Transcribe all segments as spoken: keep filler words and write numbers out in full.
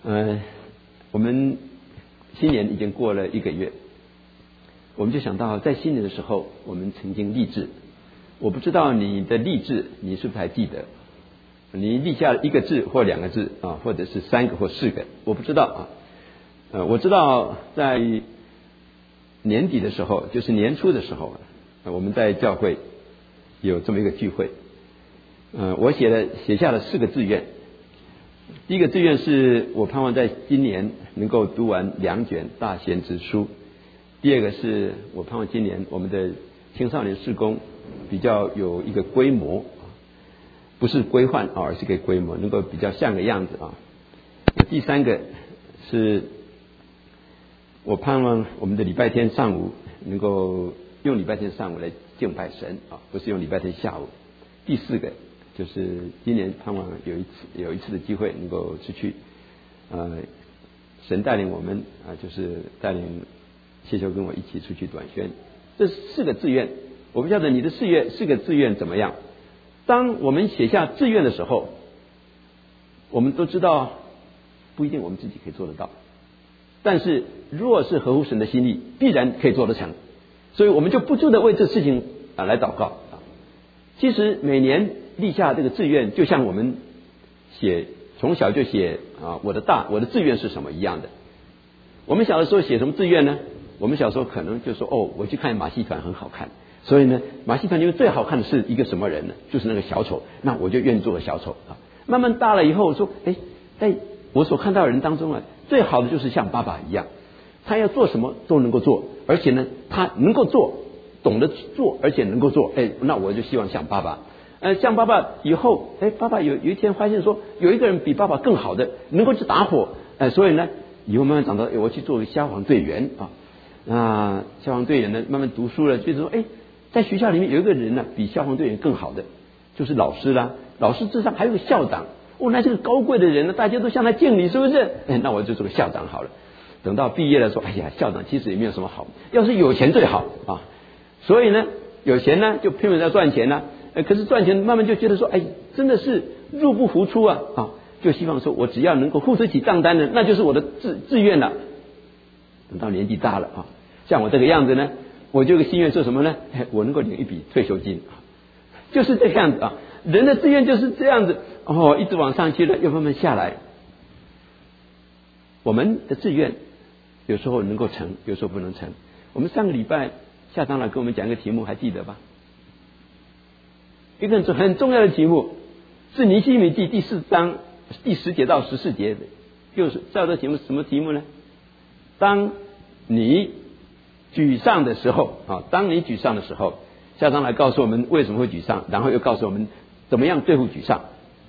呃，我们新年已经过了一个月，我们就想到在新年的时候，我们曾经立志。我不知道你的立志，你是不是还记得？你立下一个字或两个字啊，或者是三个或四个，我不知道啊。呃，我知道在年底的时候，就是年初的时候，我们在教会有这么一个聚会。呃，我写了写下了四个志愿。第一个志愿是我盼望在今年能够读完两卷大先知书。第二个是我盼望今年我们的青少年事工比较有一个规模，不是规范啊，而是个规模，能够比较像个样子啊。第三个是我盼望我们的礼拜天上午能够用礼拜天上午来敬拜神啊，不是用礼拜天下午。第四个就是今年盼望有一次有一次的机会能够出去，呃，神带领我们啊，就是带领谢修跟我一起出去短宣。这四个志愿，我不晓得你的四愿四个志愿怎么样。当我们写下志愿的时候，我们都知道不一定我们自己可以做得到，但是若是合乎神的心意，必然可以做得成。所以我们就不住的为这事情啊来祷告。其实每年立下这个志愿，就像我们写从小就写啊我的大我的志愿是什么一样的。我们小的时候写什么志愿呢？我们小时候可能就说哦，我去看马戏团很好看，所以呢，马戏团里面最好看的是一个什么人呢？就是那个小丑，那我就愿意做个小丑啊。慢慢大了以后说，哎，在我所看到的人当中啊，最好的就是像爸爸一样，他要做什么都能够做，而且呢，他能够做，懂得做，而且能够做，哎，那我就希望像爸爸。呃，像爸爸以后，哎，爸爸有有一天发现说，有一个人比爸爸更好的，能够去打火，呃，所以呢，以后慢慢长大，哎，我去做个消防队员啊。那消防队员呢，慢慢读书了，就是说，哎，在学校里面有一个人呢，比消防队员更好的，就是老师啦。老师之上还有个校长，哦，那这个高贵的人呢，大家都向他敬礼，是不是？哎，那我就做个校长好了。等到毕业了，说，哎呀，校长其实也没有什么好，要是有钱最好啊。所以呢，有钱呢就拼命要赚钱呢、啊，可是赚钱慢慢就觉得说，哎，真的是入不敷出啊啊，就希望说我只要能够付得起账单的，那就是我的志志愿了。等到年纪大了啊，像我这个样子呢，我就有个心愿做什么呢？我能够领一笔退休金，就是这个样子啊。人的志愿就是这样子哦，一直往上去了，又慢慢下来。我们的志愿有时候能够成，有时候不能成。我们上个礼拜夏长老跟我们讲一个题目，还记得吧？一个很重要的题目是尼希米记第四章第十节到十四节的，就是叫这题目什么题目呢？当你沮丧的时候啊，当你沮丧的时候，夏长来告诉我们为什么会沮丧，然后又告诉我们怎么样对付沮丧。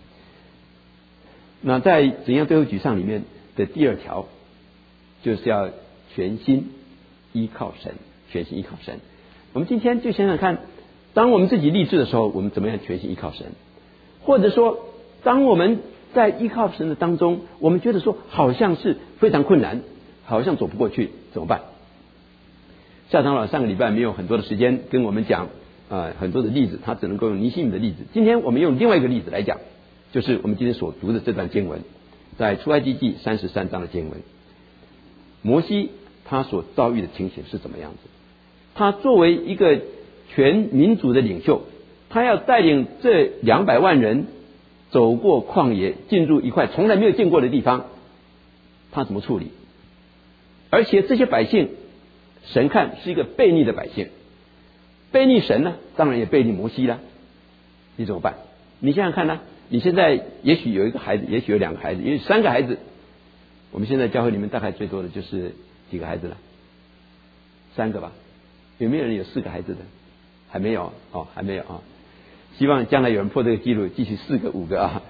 那在怎样对付沮丧里面的第二条，就是要全心依靠神，全心依靠神。我们今天就想想看，当我们自己立志的时候，我们怎么样全心依靠神？或者说，当我们在依靠神的当中，我们觉得说好像是非常困难，好像走不过去，怎么办？夏长老上个礼拜没有很多的时间跟我们讲啊、呃、很多的例子，他只能够用尼希米的例子。今天我们用另外一个例子来讲，就是我们今天所读的这段经文，在出埃及记三十三章的经文。摩西他所遭遇的情形是怎么样子？他作为一个全民族的领袖，他要带领这两百万人走过旷野，进入一块从来没有见过的地方，他怎么处理？而且这些百姓，神看是一个悖逆的百姓，悖逆神呢，当然也悖逆摩西啦。你怎么办？你想想看呢？你现在也许有一个孩子，也许有两个孩子，也许三个孩子。我们现在教会里面大概最多的就是几个孩子了？三个吧？有没有人有四个孩子的？还没有哦，还没有啊。希望将来有人破这个记录，继续四个、五个啊。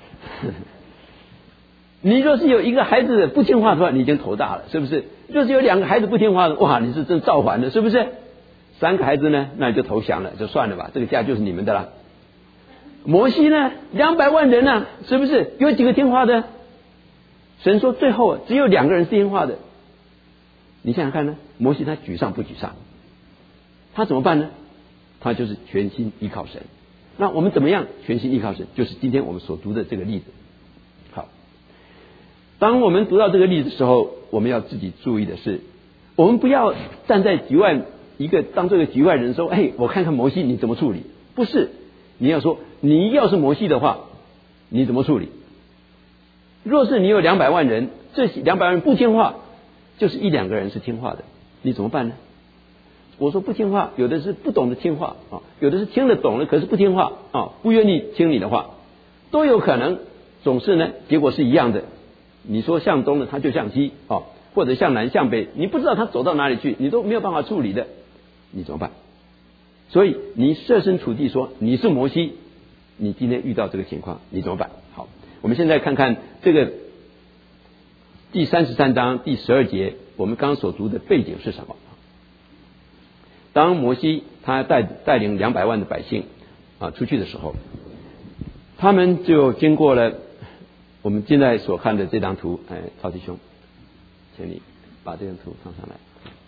你若是有一个孩子不听话的话，你已经头大了，是不是？若是有两个孩子不听话的，哇，你是真造反的，是不是？三个孩子呢，那你就投降了，就算了吧，这个家就是你们的了。摩西呢，两百万人呢、啊，是不是有几个听话的？神说最后只有两个人是听话的。你想想看呢，摩西他沮丧不沮丧？他怎么办呢？他就是全心依靠神。那我们怎么样全心依靠神？就是今天我们所读的这个例子。好， 当我们读到这个例子的时候，我们要自己注意的是，我们不要站在局外一个当这个局外人说，哎，我看看摩西你怎么处理。不是，你要说你要是摩西的话，你怎么处理？若是你有两百万人，这两百万人不听话，就是一两个人是听话的，你怎么办呢？我说不听话，有的是不懂得听话啊，有的是听得懂了，可是不听话啊，不愿意听你的话，都有可能。总是呢，结果是一样的。你说向东呢，他就向西啊，或者向南向北，你不知道他走到哪里去，你都没有办法处理的，你怎么办？所以你设身处地说你是摩西，你今天遇到这个情况，你怎么办？好，我们现在看看这个第三十三章第十二节，我们刚刚所读的背景是什么？当摩西他带带领两百万的百姓啊出去的时候，他们就经过了我们现在所看的这张图。哎，曹弟兄，请你把这张图放上来。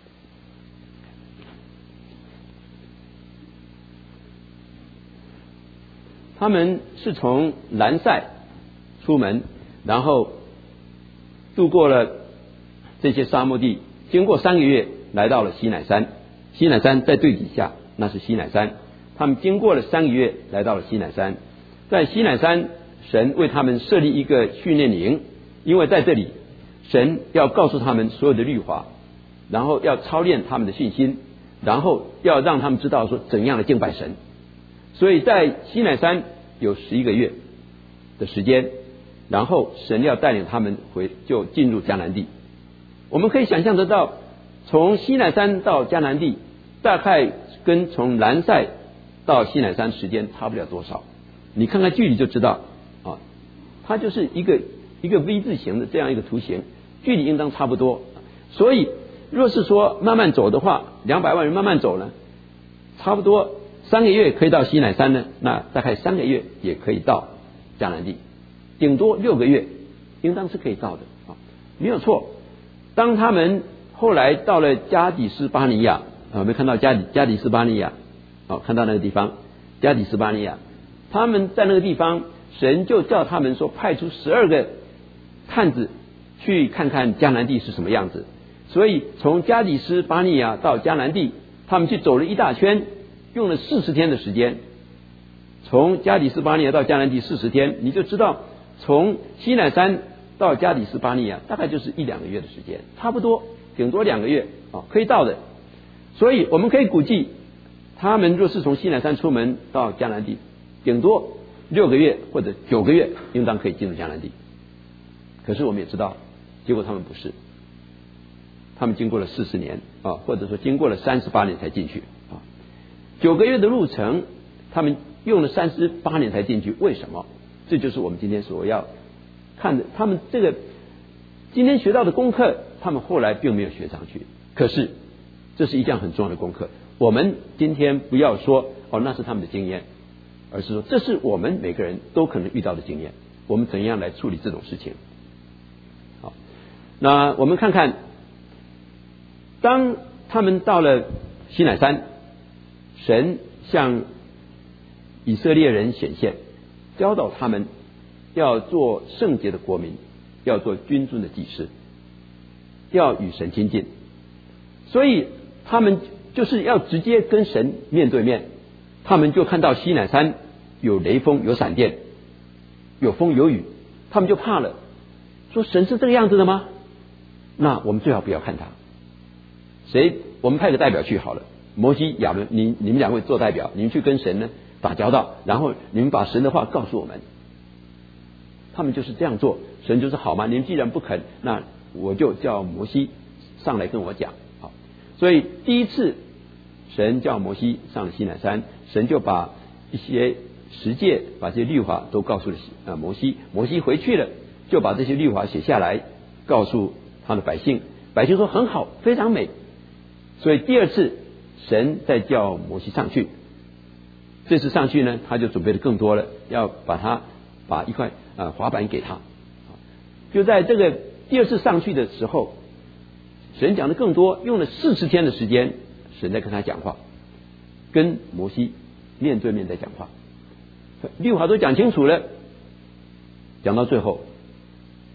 他们是从兰塞出门，然后渡过了这些沙漠地，经过三个月来到了西乃山。西乃山在最底下，那是西乃山。他们经过了三个月来到了西乃山，在西乃山神为他们设立一个训练营，因为在这里神要告诉他们所有的律法，然后要操练他们的信心，然后要让他们知道说怎样的敬拜神。所以在西乃山有十一个月的时间，然后神要带领他们回就进入迦南地。我们可以想象得到，从西乃山到迦南地大概跟从兰塞到西乃山时间差不了多少，你看看距离就知道啊，它就是一个一个 V 字形的这样一个图形，距离应当差不多。所以若是说慢慢走的话，两百万人慢慢走呢，差不多三个月可以到西乃山呢，那大概三个月也可以到迦南地，顶多六个月应当是可以到的啊，没有错。当他们后来到了加底斯巴尼亚，啊，我们看到加底加底斯巴尼亚，啊，看到那个地方加底斯巴尼亚，他们在那个地方，神就叫他们说派出十二个探子去看看迦南地是什么样子。所以从加底斯巴尼亚到迦南地，他们去走了一大圈，用了四十天的时间。从加底斯巴尼亚到迦南地四十天，你就知道从西乃山到加底斯巴尼亚大概就是一两个月的时间，差不多顶多两个月啊，可以到的。所以我们可以估计，他们若是从西乃山出门到迦南地，顶多六个月或者九个月，应当可以进入迦南地。可是我们也知道，结果他们不是，他们经过了四十年啊，或者说经过了三十八年才进去啊。九个月的路程，他们用了三十八年才进去，为什么？这就是我们今天所要看的。他们这个今天学到的功课，他们后来并没有学上去。可是这是一项很重要的功课。我们今天不要说哦，那是他们的经验，而是说这是我们每个人都可能遇到的经验。我们怎样来处理这种事情？好，那我们看看，当他们到了西乃山，神向以色列人显现，教导他们要做圣洁的国民，要做君尊的祭司，要与神亲近。所以他们就是要直接跟神面对面。他们就看到西乃山有雷锋，有闪电，有风有雨，他们就怕了，说神是这个样子的吗？那我们最好不要看他。谁？我们派个代表去好了，摩西、亚伦，你你们两位做代表，你们去跟神呢打交道，然后你们把神的话告诉我们。他们就是这样做，神就说好吗？你们既然不肯，那我就叫摩西上来跟我讲。好，所以第一次神叫摩西上了西乃山，神就把一些十诫，把这些律法都告诉了啊摩西。摩西回去了，就把这些律法写下来，告诉他的百姓。百姓说很好，非常美。所以第二次神再叫摩西上去，这次上去呢，他就准备的更多了，要把他把一块啊滑板给他。就在这个第二次上去的时候，神讲的更多，用了四十天的时间，神在跟他讲话，跟摩西面对面在讲话，律法都讲清楚了，讲到最后，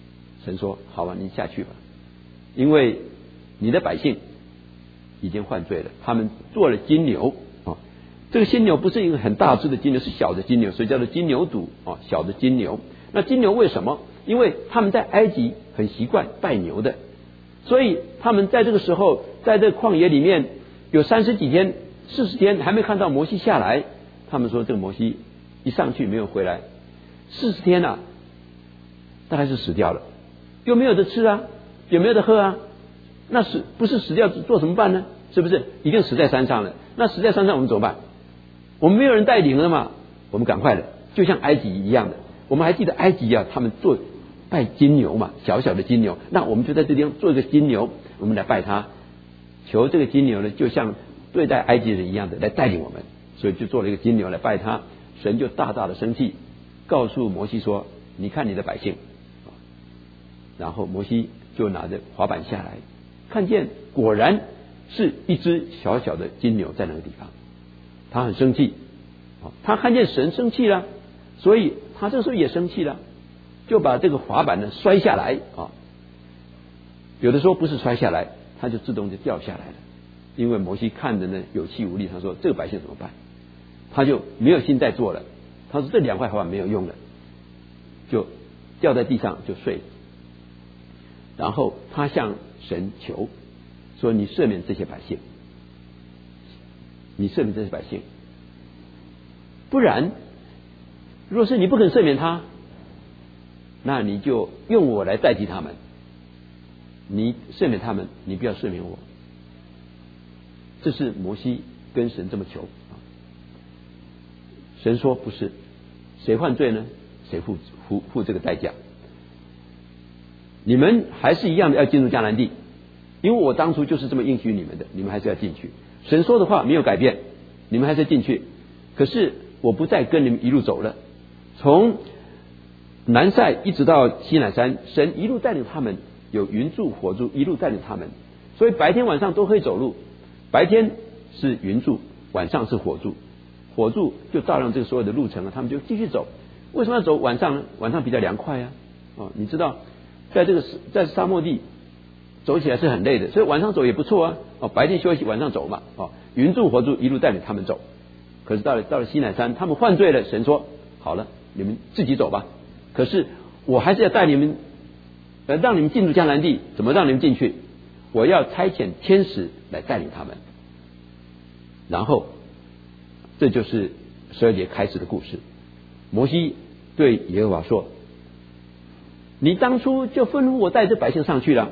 神说好吧，你下去吧，因为你的百姓已经犯罪了，他们做了金牛啊，这个金牛不是一个很大只的金牛，是小的金牛，所以叫做金牛犊啊，小的金牛。那金牛为什么？因为他们在埃及很习惯拜牛的，所以他们在这个时候，在这旷野里面有三十几天、四十天还没看到摩西下来，他们说这个摩西一上去没有回来，四十天啊，大概是死掉了，又没有得吃啊，也没有得喝啊，那死不是死掉做什么办呢？是不是一定死在山上了？那死在山上我们怎么办？我们没有人带领了嘛，我们赶快的，就像埃及一样的。我们还记得埃及啊，他们做拜金牛嘛，小小的金牛，那我们就在这地方做一个金牛，我们来拜他，求这个金牛呢，就像对待埃及人一样的来带领我们，所以就做了一个金牛来拜他。神就大大的生气，告诉摩西说：“你看你的百姓。”然后摩西就拿着滑板下来，看见果然是一只小小的金牛在那个地方，他很生气，他看见神生气了，所以他这时候也生气了，就把这个滑板呢摔下来啊。有的时候不是摔下来，他就自动就掉下来了，因为摩西看着呢有气无力，他说这个百姓怎么办？他就没有心再做了，他说这两块滑板没有用了，就掉在地上就睡了。然后他向神求说：“你赦免这些百姓，你赦免这些百姓，不然若是你不肯赦免他，那你就用我来代替他们。你赦免他们，你不要赦免我。”这是摩西跟神这么求。神说不是，谁犯罪呢？谁付付付这个代价？你们还是一样的要进入迦南地，因为我当初就是这么应许你们的，你们还是要进去。神说的话没有改变，你们还是要进去。可是我不再跟你们一路走了，从南塞一直到西乃山，神一路带领他们，有云柱火柱一路带领他们，所以白天晚上都可以走路。白天是云柱，晚上是火柱，火柱就照亮这个所有的路程啊，他们就继续走。为什么要走晚上呢？晚上比较凉快啊。哦，你知道在这个在沙漠地走起来是很累的，所以晚上走也不错啊。哦，白天休息，晚上走嘛。哦，云柱火柱一路带领他们走。可是到了到了西乃山，他们犯罪了，神说好了，你们自己走吧。可是我还是要带你们，呃，让你们进入迦南地。怎么让你们进去？我要差遣天使来带领他们。然后这就是十二节开始的故事。摩西对耶和华说：“你当初就吩咐我带着百姓上去了，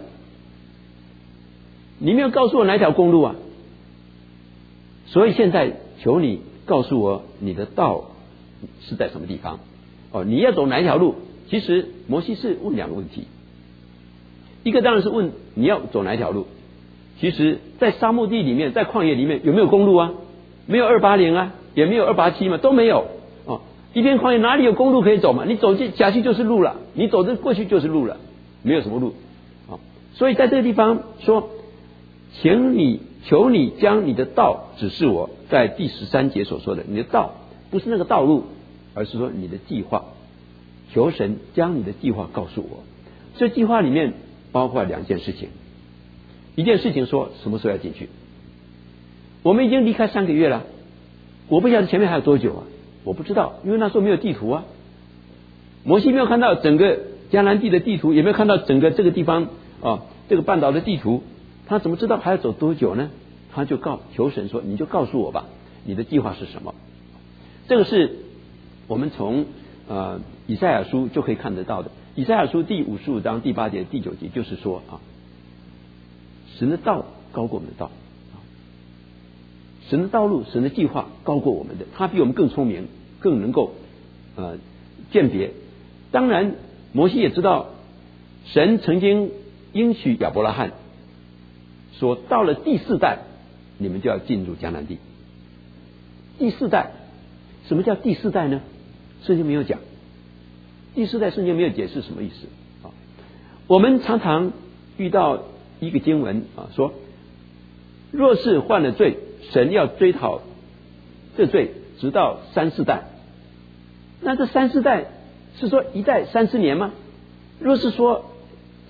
你没有告诉我哪条公路啊？所以现在求你告诉我你的道是在什么地方？哦，你要走哪一条路？”其实摩西是问两个问题，一个当然是问你要走哪一条路。其实在沙漠地里面，在旷野里面有没有公路啊？没有二八零啊，也没有二八七嘛，都没有哦。一片旷野哪里有公路可以走嘛？你走进下去就是路了，你走这过去就是路了，没有什么路啊、哦。所以在这个地方说，请你求你将你的道指示我，在第十三节所说的，你的道不是那个道路，而是说你的计划。求神将你的计划告诉我。这计划里面包括两件事情，一件事情说什么时候要进去。我们已经离开三个月了，我不晓得前面还有多久啊，我不知道，因为那时候没有地图啊。摩西没有看到整个迦南地的地图，也没有看到整个这个地方啊这个半岛的地图，他怎么知道还要走多久呢？他就告求神说：“你就告诉我吧，你的计划是什么？”这个是我们从呃以赛亚书就可以看得到的。以赛亚书第五十五章第八节第九节就是说啊，神的道高过我们的道，神的道路神的计划高过我们的，他比我们更聪明，更能够呃鉴别。当然摩西也知道神曾经应许亚伯拉罕说，到了第四代你们就要进入迦南地。第四代，什么叫第四代呢？圣经没有讲，第四代圣经没有解释什么意思啊。我们常常遇到一个经文啊，说若是犯了罪，神要追讨这罪直到三四代。那这三四代是说一代三十年吗？若是说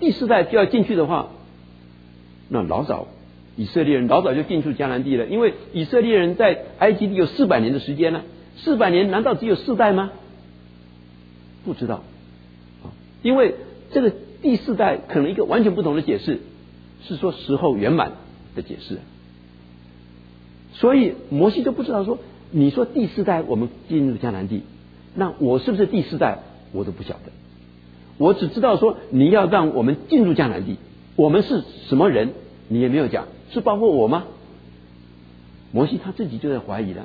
第四代就要进去的话，那老早以色列人老早就进入迦南地了，因为以色列人在埃及地有四百年的时间呢，四百年难道只有四代吗？不知道，因为这个第四代可能一个完全不同的解释，是说时候圆满的解释，所以摩西就不知道说，你说第四代我们进入迦南地，那我是不是第四代我都不晓得，我只知道说你要让我们进入迦南地，我们是什么人你也没有讲，是包括我吗？摩西他自己就在怀疑了。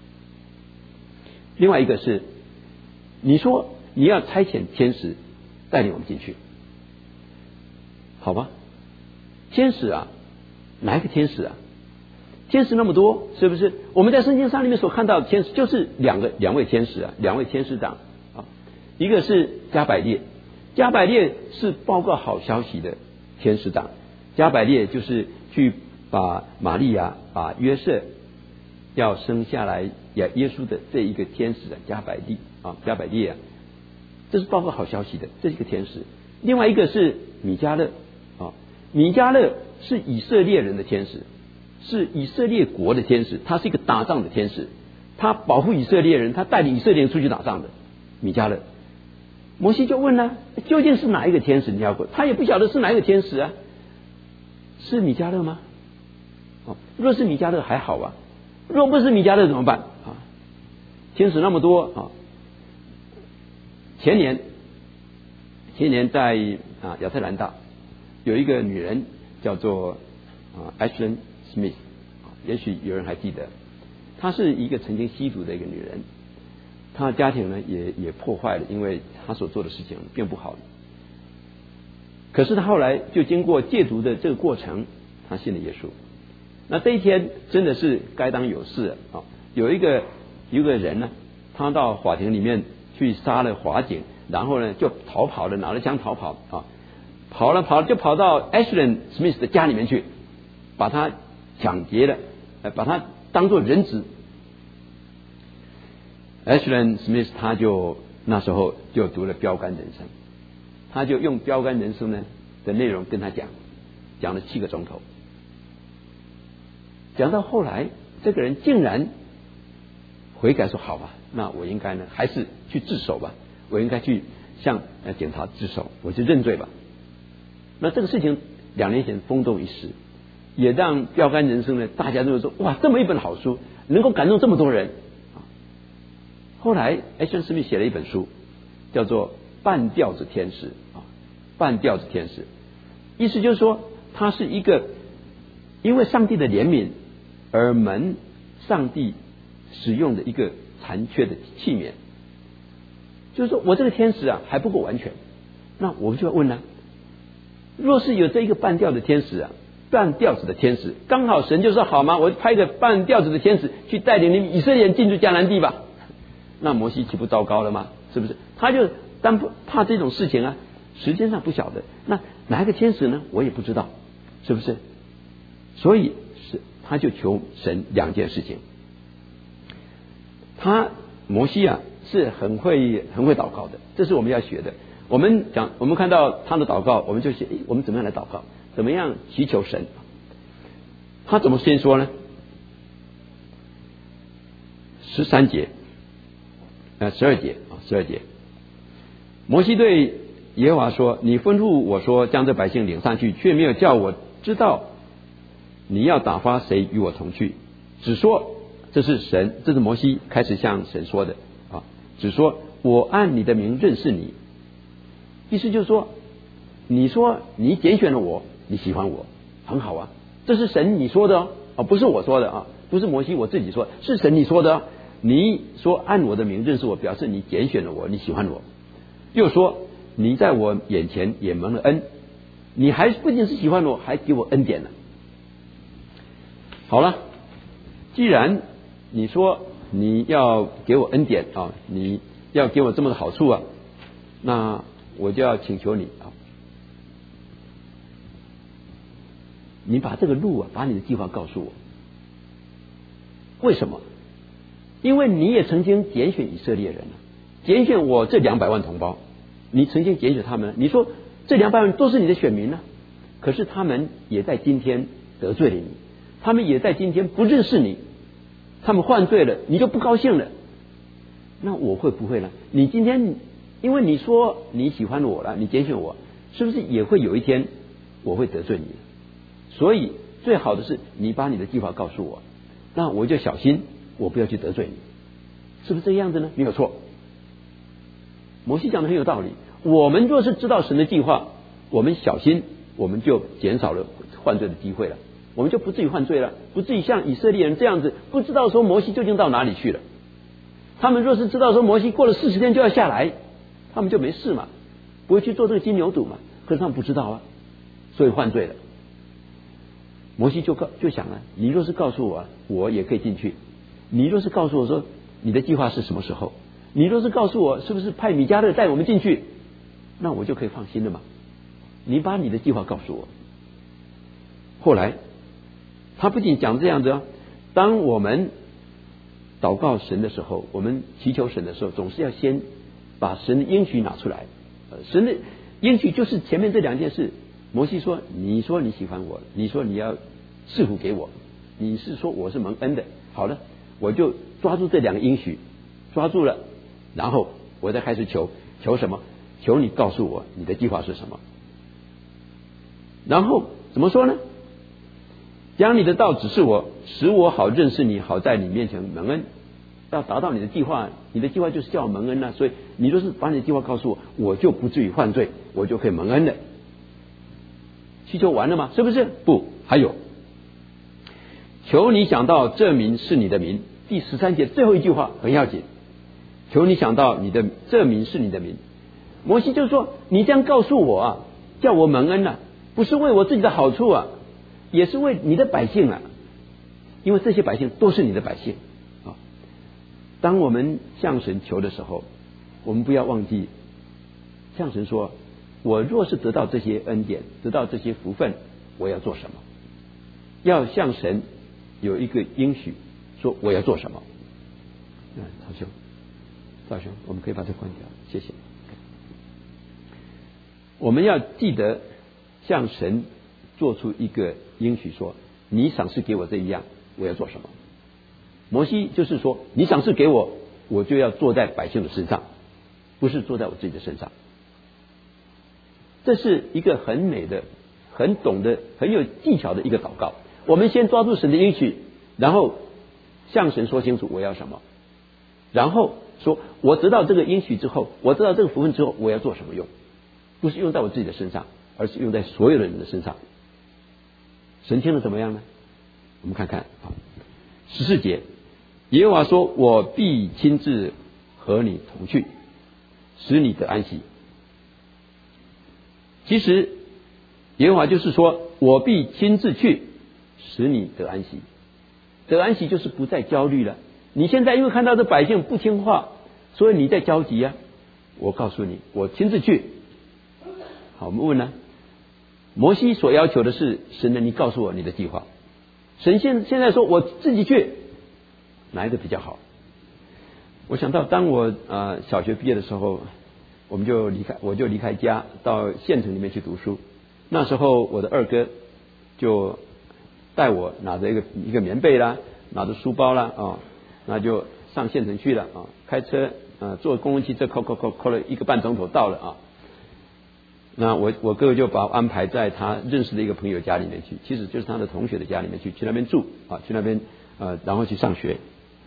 另外一个是，你说你要差遣天使带领我们进去，好吧？天使啊，哪一个天使啊？天使那么多，是不是？我们在圣经上里面所看到的天使就是两个两位天使啊，两位天使长啊，一个是加百列，加百列是报告好消息的天使长，加百列就是去把玛利亚、把约瑟要生下来耶耶稣的这一个天使啊，加百列啊，加百列啊，这是报告好消息的，这是一个天使。另外一个是米迦勒啊，米迦勒是以色列人的天使，是以色列国的天使，他是一个打仗的天使，他保护以色列人，他带领以色列人出去打仗的米迦勒。摩西就问了，究竟是哪一个天使？你要问，他也不晓得是哪一个天使啊？是米迦勒吗？哦，若是米迦勒还好啊，若不是米迦勒怎么办啊？天使那么多啊！前年，前年在啊亚特兰大有一个女人叫做啊 Ashley Smith， 也许有人还记得，她是一个曾经吸毒的一个女人，她的家庭呢也也破坏了，因为她所做的事情并不好。可是她后来就经过戒毒的这个过程，她信了耶稣。那这一天真的是该当有事啊！有一个有一个人呢，他到法庭里面去杀了法警，然后呢就逃跑了，拿了枪逃跑啊，跑了跑了就跑到 Ashley Smith 的家里面去，把他抢劫了，把他当作人质。Ashley Smith 他就那时候就读了标杆人生，他就用标杆人生呢的内容跟他讲，讲了七个钟头。讲到后来，这个人竟然悔改说：“好吧，那我应该呢，还是去自首吧。我应该去向呃警察自首，我就认罪吧。”那这个事情两年前轰动一时，也让标杆人生呢，大家都说：“哇，这么一本好书，能够感动这么多人。”后来艾森·斯密写了一本书，叫做《半吊子天使》啊，《半吊子天使》，意思就是说，他是一个因为上帝的怜悯而蒙上帝使用的一个残缺的器皿，就是说我这个天使啊还不够完全，那我们就要问了，若是有这一个半吊的天使啊，半吊子的天使，刚好神就说好吗？我派一个半吊子的天使去带领你们以色列人进入迦南地吧。那摩西岂不糟糕了吗？是不是？他就当怕这种事情啊，时间上不晓得，那哪一个天使呢？我也不知道，是不是？所以是他就求神两件事情。他摩西啊是很会很会祷告的，这是我们要学的。我们讲，我们看到他的祷告，我们就写，我们怎么样来祷告？怎么样祈求神？他怎么先说呢？十三节，呃，十二节啊，十二节。摩西对耶和华说：“你吩咐我说，将这百姓领上去，却没有叫我知道你要打发谁与我同去，只说这是神，这是摩西开始向神说的啊，只说我按你的名认识你。”意思就是说，你说你拣选了我，你喜欢我，很好啊，这是神你说的哦，啊不是我说的啊，不是摩西我自己说，是神你说的哦。你说按我的名认识我，表示你拣选了我，你喜欢我。又说你在我眼前也蒙了恩，你还不仅是喜欢我，还给我恩典了。好了，既然你说你要给我恩典啊，你要给我这么的好处啊，那我就要请求你啊，你把这个路啊，把你的计划告诉我。为什么？因为你也曾经拣选以色列人了，拣选我这两百万同胞，你曾经拣选他们。你说这两百万人都是你的选民啊，可是他们也在今天得罪了你，他们也在今天不认识你，他们犯罪了，你就不高兴了。那我会不会呢？你今天因为你说你喜欢我了，你拣选我，是不是也会有一天我会得罪你？所以最好的是你把你的计划告诉我，那我就小心我不要去得罪你，是不是这样子呢？没有错。摩西讲的很有道理，我们若是知道神的计划，我们小心，我们就减少了犯罪的机会了，我们就不至于犯罪了，不至于像以色列人这样子不知道说摩西究竟到哪里去了。他们若是知道说摩西过了四十天就要下来，他们就没事嘛，不会去做这个金牛犊嘛。可是他们不知道啊，所以犯罪了。摩西就告就想了，你若是告诉我，我也可以进去；你若是告诉我说你的计划是什么时候，你若是告诉我是不是派米迦勒带我们进去，那我就可以放心了嘛。你把你的计划告诉我。后来他不仅讲这样子啊，当我们祷告神的时候，我们祈求神的时候，总是要先把神的应许拿出来。呃、神的应许就是前面这两件事。摩西说，你说你喜欢我，你说你要赐福给我，你是说我是蒙恩的，好了，我就抓住这两个应许，抓住了，然后我再开始求，求什么？求你告诉我你的计划是什么。然后怎么说呢？将你的道指示我，使我好认识你，好在你面前蒙恩。要达到你的计划，你的计划就是叫我蒙恩啊，所以你若是把你的计划告诉我，我就不至于犯罪，我就可以蒙恩了。祈求完了吗？是不是？不，还有，求你想到这名是你的名。第十三节最后一句话很要紧，求你想到你的这名是你的名。摩西就说，你这样告诉我啊，叫我蒙恩啊，不是为我自己的好处啊，也是为你的百姓啊，因为这些百姓都是你的百姓啊。当我们向神求的时候，我们不要忘记向神说，我若是得到这些恩典，得到这些福分，我要做什么？要向神有一个应许，说我要做什么。嗯，曹兄，赵兄，我们可以把这关掉，谢谢。我们要记得向神做出一个应许，说你赏赐给我这一样，我要做什么？摩西就是说，你赏赐给我，我就要坐在百姓的身上，不是坐在我自己的身上。这是一个很美的、很懂得、很有技巧的一个祷告。我们先抓住神的应许，然后向神说清楚我要什么，然后说我得到这个应许之后，我得到这个福分之后，我要做什么用？不是用在我自己的身上，而是用在所有的人的身上。神听了怎么样呢？我们看看啊，十四节，耶和华说：“我必亲自和你同去，使你得安息。”其实耶和华就是说，我必亲自去，使你得安息。得安息就是不再焦虑了。你现在因为看到这百姓不听话，所以你在焦急啊。我告诉你，我亲自去。好，我们问呢，摩西所要求的是神呢，你告诉我你的计划。神现现在说我自己去，哪一个比较好？我想到当我呃小学毕业的时候，我们就离开，我就离开家到县城里面去读书。那时候我的二哥就带我拿着一个一个棉被啦，拿着书包啦啊，那就上县城去了啊。开车呃坐公共汽车，扣扣扣扣了一个半钟头到了啊。那我我哥哥就把我安排在他认识的一个朋友家里面去，其实就是他的同学的家里面去，去那边住啊，去那边呃然后去上学。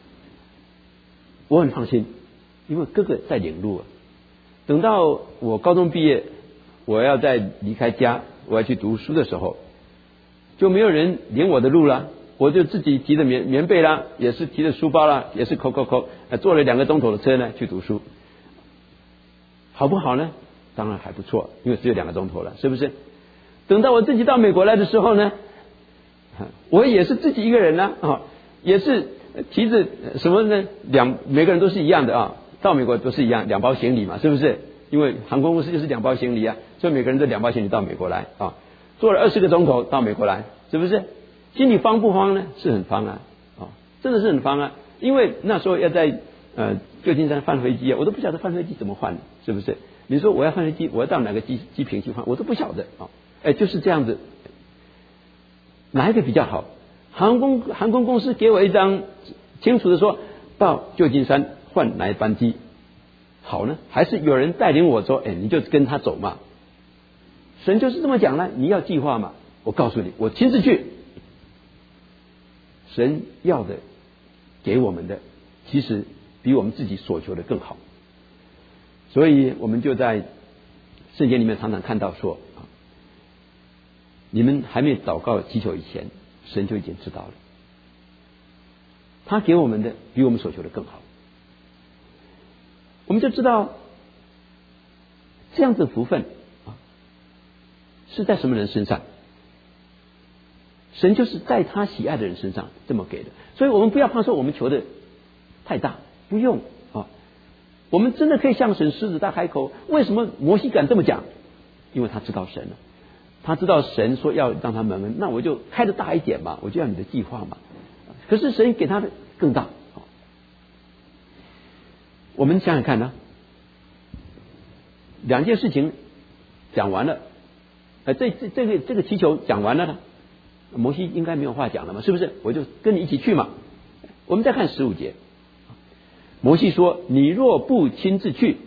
我很放心，因为哥哥在领路啊。等到我高中毕业，我要再离开家，我要去读书的时候，就没有人领我的路了。我就自己提着棉棉被啦，也是提着书包啦，也是扣扣扣，坐了两个钟头的车呢去读书，好不好呢？当然还不错，因为只有两个钟头了，是不是？等到我自己到美国来的时候呢，我也是自己一个人呢啊，也是提着什么呢？两每个人都是一样的啊，到美国都是一样，两包行李嘛，是不是？因为航空公司就是两包行李啊，所以每个人都两包行李到美国来啊，坐了二十个钟头到美国来，是不是？心里慌不慌呢？是很慌啊，啊，真的是很慌啊，因为那时候要在呃旧金山换飞机啊，我都不晓得换飞机怎么换，是不是？ 你说我要换飞机，我要到哪个机机坪去换，我都不晓得啊。哎，就是这样子，哪一个比较好？航空航空公司给我一张清楚的说，到旧金山换哪一班机好呢？还是有人带领我说，哎，你就跟他走嘛。神就是这么讲了，你要计划嘛，我告诉你，我亲自去。神要的给我们的，其实比我们自己所求的更好。所以我们就在圣经里面常常看到说啊，你们还没祷告祈求以前，神就已经知道了，他给我们的比我们所求的更好。我们就知道这样子的福分啊，是在什么人身上？神就是在他喜爱的人身上这么给的。所以我们不要怕说我们求的太大，不用啊，我们真的可以向神狮子大开口。为什么摩西敢这么讲？因为他知道神了，他知道神说要让他蒙恩，那我就开的大一点嘛，我就要你的计划嘛。可是神给他的更大。我们想想看呢，两件事情讲完了，呃，这这这个这个祈求讲完了呢，摩西应该没有话讲了嘛，是不是？我就跟你一起去嘛。我们再看十五节，摩西说：“你若不亲自去，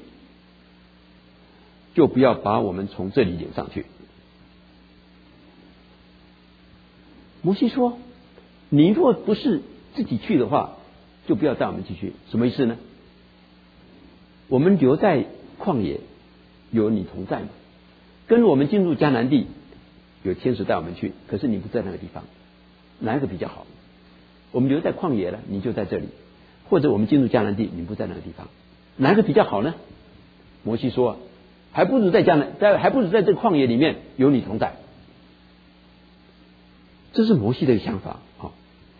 就不要把我们从这里领上去。”摩西说：“你若不是自己去的话，就不要带我们进去。”什么意思呢？我们留在旷野，有你同在嘛？跟我们进入迦南地，有天使带我们去，可是你不在那个地方，哪一个比较好？我们留在旷野了，你就在这里；或者我们进入迦南地，你不在那个地方，哪一个比较好呢？摩西说，还不如在迦南，在还不如在这个旷野里面有你同在。这是摩西的想法。好，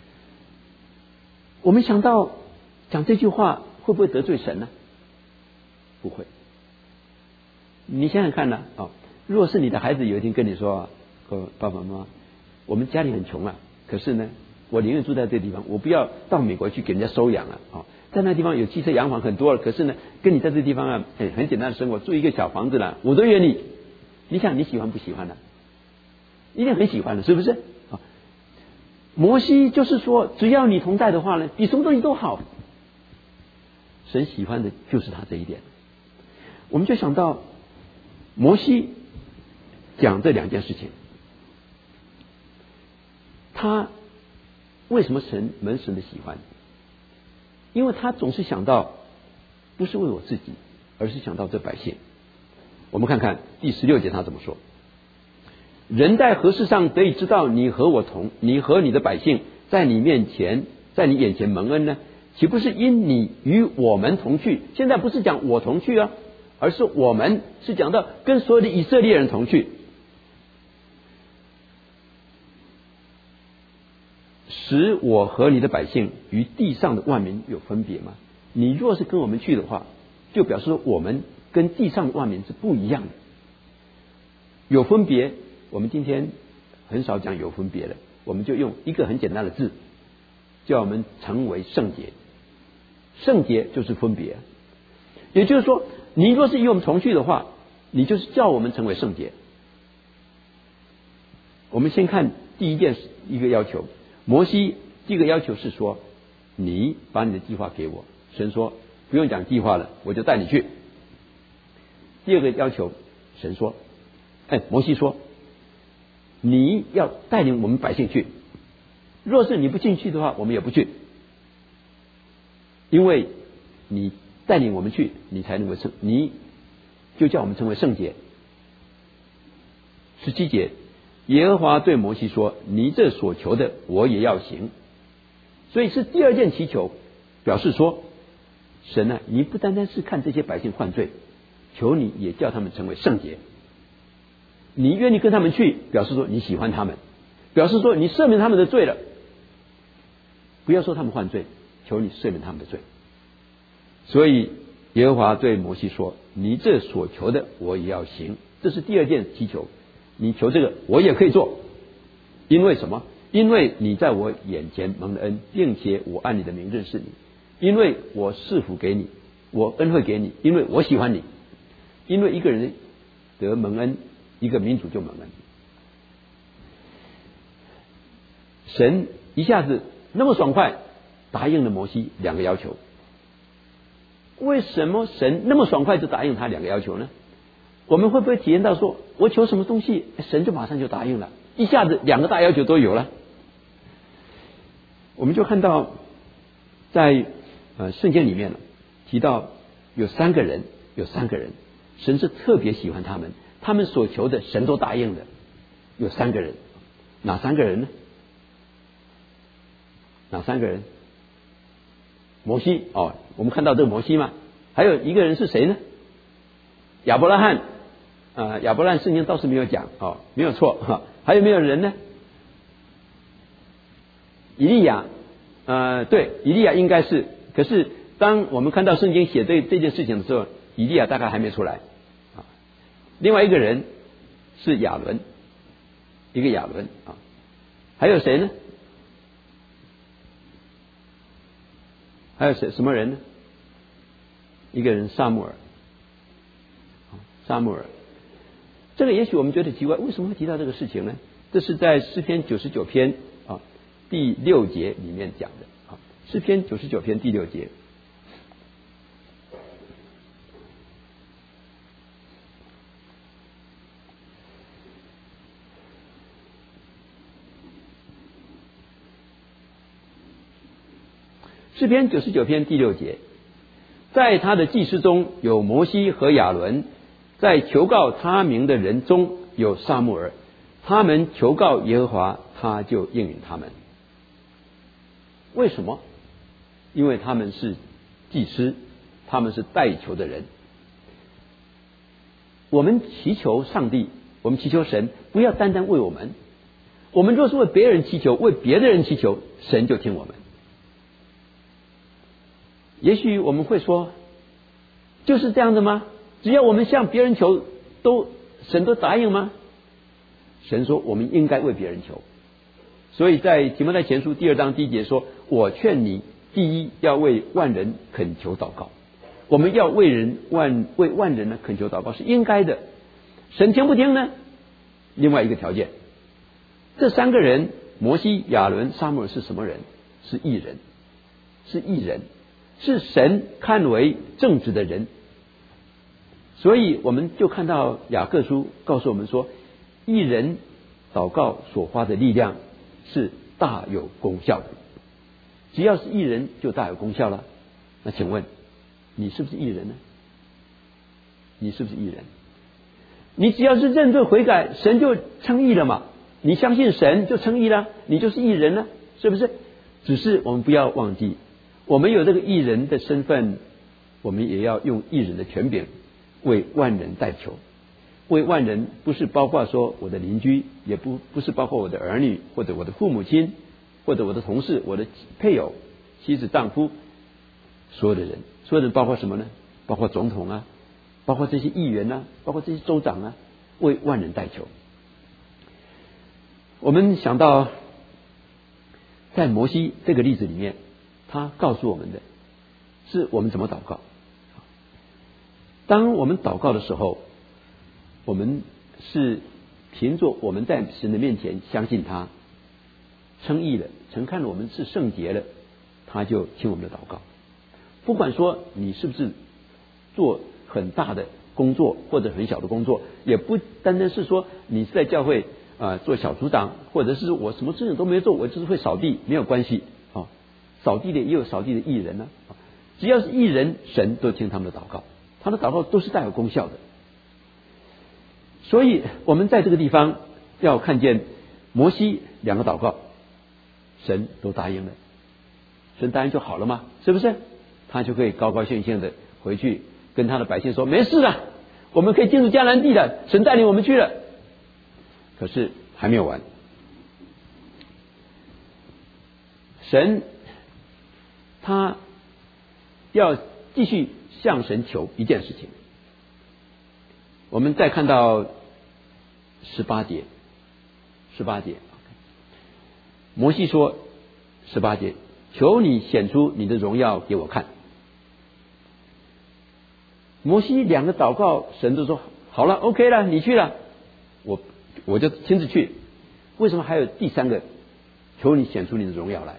我们想到讲这句话会不会得罪神呢？不会。你想想看呢，哦，如果是你的孩子有一天跟你说，说爸爸妈妈，我们家里很穷啊，可是呢，我宁愿住在这个地方，我不要到美国去给人家收养了啊，哦，在那地方有汽车洋房很多了，可是呢，跟你在这个地方啊，哎，很简单的生活，住一个小房子了，我都愿意。你想你喜欢不喜欢呢？一定很喜欢的，是不是？啊，摩西就是说，只要你同在的话呢，比什么东西都好。神喜欢的就是他这一点。我们就想到摩西讲这两件事情，他为什么神蒙神的喜欢？因为他总是想到不是为我自己，而是想到这百姓。我们看看第十六节他怎么说：人在何事上得以知道你和我同，你和你的百姓在你面前，在你眼前蒙恩呢？岂不是因你与我们同去？现在不是讲我同去啊，而是我们是讲到跟所有的以色列人同去。使我和你的百姓与地上的万民有分别吗？你若是跟我们去的话，就表示说我们跟地上的万民是不一样的。有分别，我们今天很少讲有分别了，我们就用一个很简单的字，叫我们成为圣洁。圣洁就是分别，也就是说，你若是与我们同去的话，你就是叫我们成为圣洁。我们先看第一件一个要求，摩西第一个要求是说，你把你的计划给我。神说不用讲计划了，我就带你去。第二个要求，神说，哎，摩西说，你要带领我们百姓去，若是你不进去的话，我们也不去。因为你带领我们去，你才能够圣，你就叫我们成为圣洁。十七节，耶和华对摩西说：“你这所求的，我也要行。”所以是第二件祈求，表示说，神啊，你不单单是看这些百姓犯罪，求你也叫他们成为圣洁。你愿意跟他们去，表示说你喜欢他们，表示说你赦免他们的罪了。不要说他们犯罪，求你赦免他们的罪。所以耶和华对摩西说：“你这所求的，我也要行。”这是第二件祈求，你求这个，我也可以做。因为什么？因为你在我眼前蒙了恩，并且我按你的名认识你。因为我赐福给你，我恩惠给你，因为我喜欢你。 因为一个人得蒙恩，一个民族就蒙恩。神一下子那么爽快答应了摩西两个要求。为什么神那么爽快就答应他两个要求呢？我们会不会体验到说，我求什么东西，神就马上就答应了，一下子两个大要求都有了？我们就看到在呃圣经里面提到有三个人，有三个人，神是特别喜欢他们，他们所求的神都答应的。有三个人，哪三个人呢？哪三个人？摩西哦，我们看到这个摩西嘛，还有一个人是谁呢？亚伯拉罕。呃，亚伯拉罕圣经倒是没有讲哦，没有错哈。还有没有人呢？以利亚，呃，对，以利亚应该是。可是当我们看到圣经写这这件事情的时候，以利亚大概还没出来啊。另外一个人是亚伦，一个亚伦啊。还有谁呢？还有谁？什么人呢？一个人撒母耳，撒母耳。这个也许我们觉得奇怪，为什么会提到这个事情呢？这是在诗篇九十九篇啊第六节里面讲的啊。诗篇九十九篇第六节，诗篇九十九篇第六节，在他的祭司中有摩西和亚伦，在求告他名的人中有撒母耳，他们求告耶和华，他就应允他们。为什么？因为他们是祭司，他们是代求的人。我们祈求上帝，我们祈求神，不要单单为我们。我们若是为别人祈求，为别的人祈求，神就听我们。也许我们会说，就是这样的吗？只要我们向别人求，都神都答应吗？神说我们应该为别人求。所以在提摩太前书第二章第一节说，我劝你第一要为万人恳求祷告。我们要为人万为万人呢恳求祷告是应该的。神听不听呢？另外一个条件，这三个人摩西、亚伦、撒母耳是什么人？是义人，是义人，是神看为正直的人。所以我们就看到雅各书告诉我们说，义人祷告所花的力量是大有功效的。只要是义人就大有功效了。那请问你是不是义人呢？你是不是义人？你只要是认罪悔改，神就称义了嘛。你相信神就称义了，你就是义人了，是不是？只是我们不要忘记，我们有这个义人的身份，我们也要用义人的权柄为万人代求。为万人不是包括说我的邻居，也不不是包括我的儿女，或者我的父母亲，或者我的同事，我的配偶、妻子、丈夫，所有的人，所有的人包括什么呢？包括总统啊，包括这些议员啊，包括这些州长啊，为万人代求。我们想到在摩西这个例子里面，他告诉我们的是我们怎么祷告。当我们祷告的时候，我们是凭着我们在神的面前相信他，称义了，神看了我们是圣洁了，他就听我们的祷告。不管说你是不是做很大的工作或者很小的工作，也不单单是说你是在教会啊、呃、做小组长，或者是我什么事情都没做，我就是会扫地，没有关系啊。扫地的也有扫地的义人呢、啊，只要是义人，神都听他们的祷告，他的祷告都是带有功效的。所以我们在这个地方要看见摩西两个祷告，神都答应了，神答应就好了嘛，是不是？他就可以高高兴兴的回去跟他的百姓说，没事了，我们可以进入迦南地了，神带领我们去了。可是还没有完，神他要继续向神求一件事情。我们再看到十八节，十八节，摩西说，十八节，求你显出你的荣耀给我看。 摩西两个祷告，神都说好了 ，OK 了，你去了，我我就亲自去。为什么还有第三个？求你显出你的荣耀来。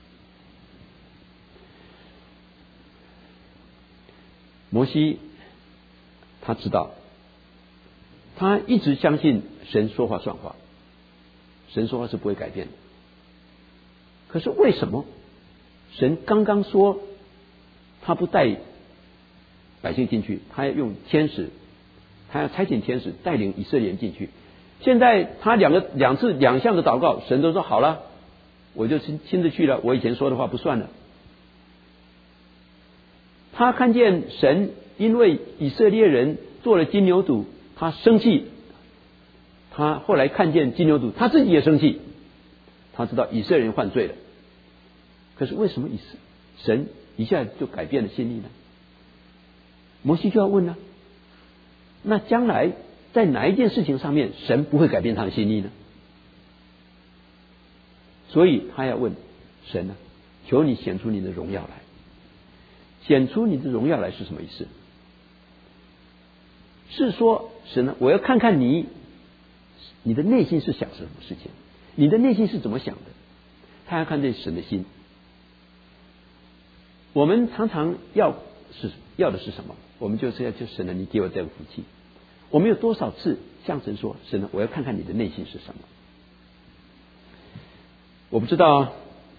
摩西他知道，他一直相信神说话算话，神说话是不会改变的。可是为什么神刚刚说他不带百姓进去，他要用天使，他要差遣天使带领以色列人进去？现在他两个两次两项的祷告，神都说好了，我就亲亲自去了，我以前说的话不算了。他看见神因为以色列人做了金牛犊，他生气，他后来看见金牛犊，他自己也生气，他知道以色列人犯罪了。可是为什么以神一下就改变了心意呢？摩西就要问了，那将来在哪一件事情上面神不会改变他的心意呢？所以他要问神呢、啊，求你显出你的荣耀来。显出你的荣耀来是什么意思？是说神呢，我要看看你，你的内心是想什么事情，你的内心是怎么想的。他要看见神的心。我们常常要是要的是什么？我们就是要就神呢，你给我这个福气。我们有多少次向神说，神呢，我要看看你的内心是什么？我不知道，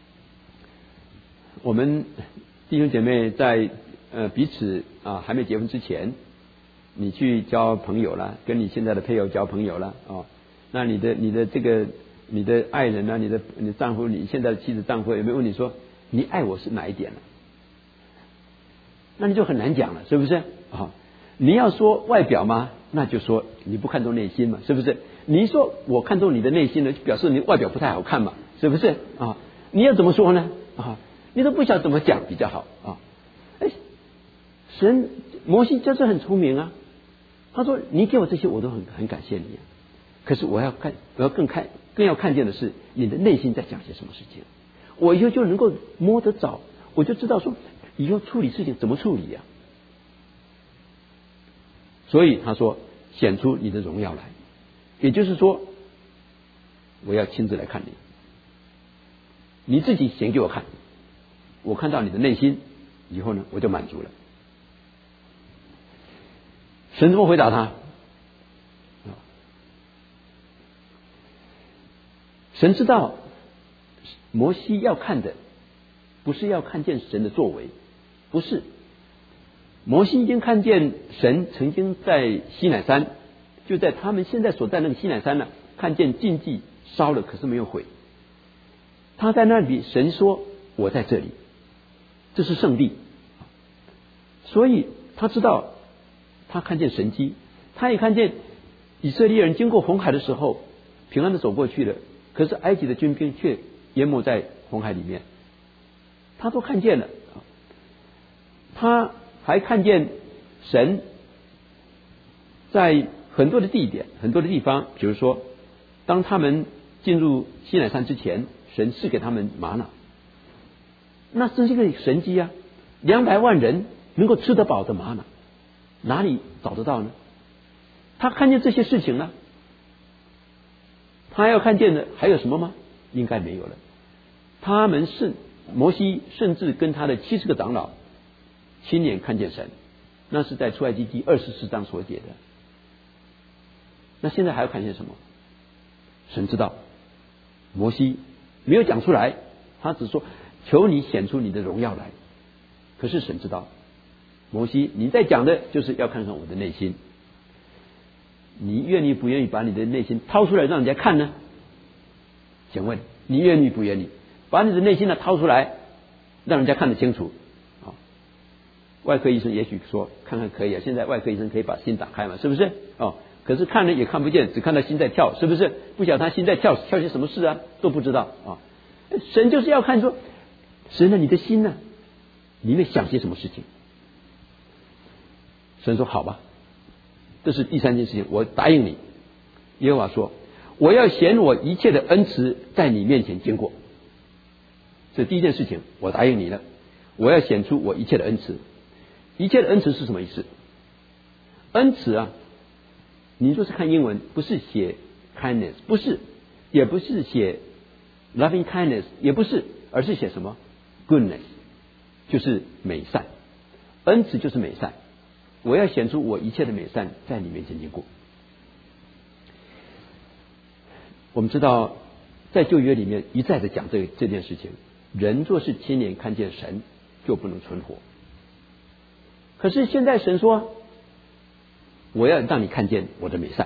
我们弟兄姐妹在呃彼此啊还没结婚之前，你去交朋友了，跟你现在的配偶交朋友了啊、哦，那你的你的这个你的爱人呢、啊，你的你的丈夫，你现在的妻子丈夫有没有问你说你爱我是哪一点呢？那你就很难讲了，是不是啊、哦？你要说外表吗？那就说你不看重内心嘛，是不是？你说我看重你的内心呢，表示你外表不太好看嘛，是不是啊、哦？你要怎么说呢？啊、哦？你都不晓得怎么讲比较好啊！哎，神摩西就是很聪明啊。他说：“你给我这些，我都很很感谢你啊。可是我要看，我要更看，更要看见的是你的内心在讲些什么事情。我以后就能够摸得着，我就知道说以后处理事情怎么处理呀、啊。所以他说，显出你的荣耀来，也就是说，我要亲自来看你，你自己显给我看。”我看到你的内心以后呢，我就满足了。神怎么回答他？神知道摩西要看的不是要看见神的作为，不是。摩西已经看见神曾经在西乃山，就在他们现在所在那个西乃山呢，看见禁忌烧了，可是没有毁。他在那里，神说：“我在这里。”这是圣地，所以他知道，他看见神迹，他也看见以色列人经过红海的时候平安的走过去了，可是埃及的军兵却淹没在红海里面，他都看见了。他还看见神在很多的地点、很多的地方，比如说，当他们进入西乃山之前，神赐给他们玛瑙。那这是一个神迹啊！两百万人能够吃得饱的玛瑙，哪里找得到呢？他看见这些事情呢，他要看见的还有什么吗？应该没有了。他们是摩西，甚至跟他的七十个长老亲眼看见神，那是在出埃及记二十四章所写的。那现在还要看见什么？神知道，摩西没有讲出来，他只说。求你显出你的荣耀来。可是神知道，摩西你在讲的就是要看看我的内心，你愿意不愿意把你的内心掏出来让人家看呢？请问你愿意不愿意把你的内心呢掏出来让人家看得清楚？好，外科医生也许说看看可以啊，现在外科医生可以把心打开嘛，是不是？哦，可是看了也看不见，只看到心在跳，是不是？不晓得他心在跳跳些什么事啊，都不知道啊。神就是要看说。神呢？你的心呢？里面想些什么事情？神说：“好吧，这是第三件事情，我答应你。”耶和华说：“我要显我一切的恩慈在你面前经过。”这第一件事情，我答应你了。我要显出我一切的恩慈。一切的恩慈是什么意思？ 恩慈啊，你若是看英文，不是写 kindness， 不是，也不是写 loving kindness， 也不是，而是写什么 goodness， 就是美善。恩慈就是美善，我要显出我一切的美善在你面前经过。我们知道在旧约里面一再的讲这这件事情，人若是亲眼看见神，就不能存活。可是现在神说，我要让你看见我的美善。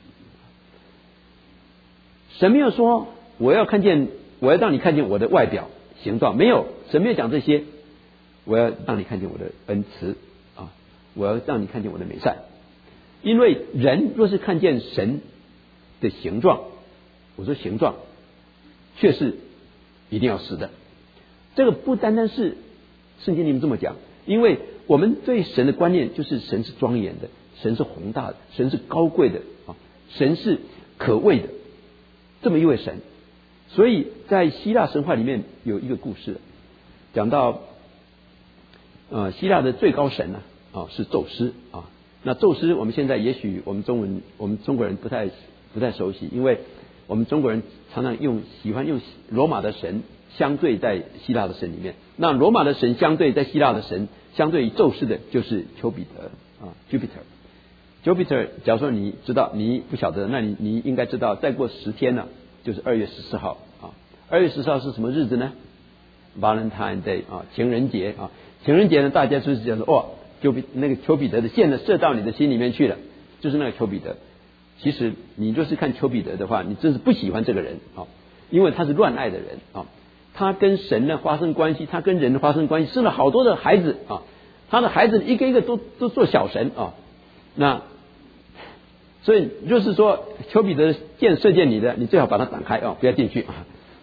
神没有说我要看见，我要让你看见我的外表形状，没有，神没有讲这些。我要让你看见我的恩慈啊，我要让你看见我的美善。因为人若是看见神的形状，我说形状却是一定要死的。这个不单单是圣经里面这么讲，因为我们对神的观念就是神是庄严的，神是宏大的，神是高贵的啊，神是可畏的，这么一位神。所以在希腊神话里面有一个故事，讲到呃希腊的最高神呢 啊, 啊是宙斯啊。那宙斯我们现在也许我们中文我们中国人不太不太熟悉，因为我们中国人常常用喜欢用罗马的神相对在希腊的神里面。那罗马的神相对在希腊的神相对于宙斯的就是丘比特啊 Jupiter。Jupiter 假如说你知道你不晓得，那你你应该知道，再过十天呢就是二月十四号啊。二月十四号是什么日子呢？ Valentine Day 啊，情人节啊。情人节呢，大家就是讲说哦，就那个丘比特的箭呢射到你的心里面去了，就是那个丘比特。其实你若是看丘比特的话，你真是不喜欢这个人啊，因为他是乱爱的人啊。他跟神呢发生关系，他跟人发生关系，生了好多的孩子啊。他的孩子一个一个都都做小神啊。那所以就是说，丘比特的箭射箭你的，你最好把它挡开啊，不要进去啊。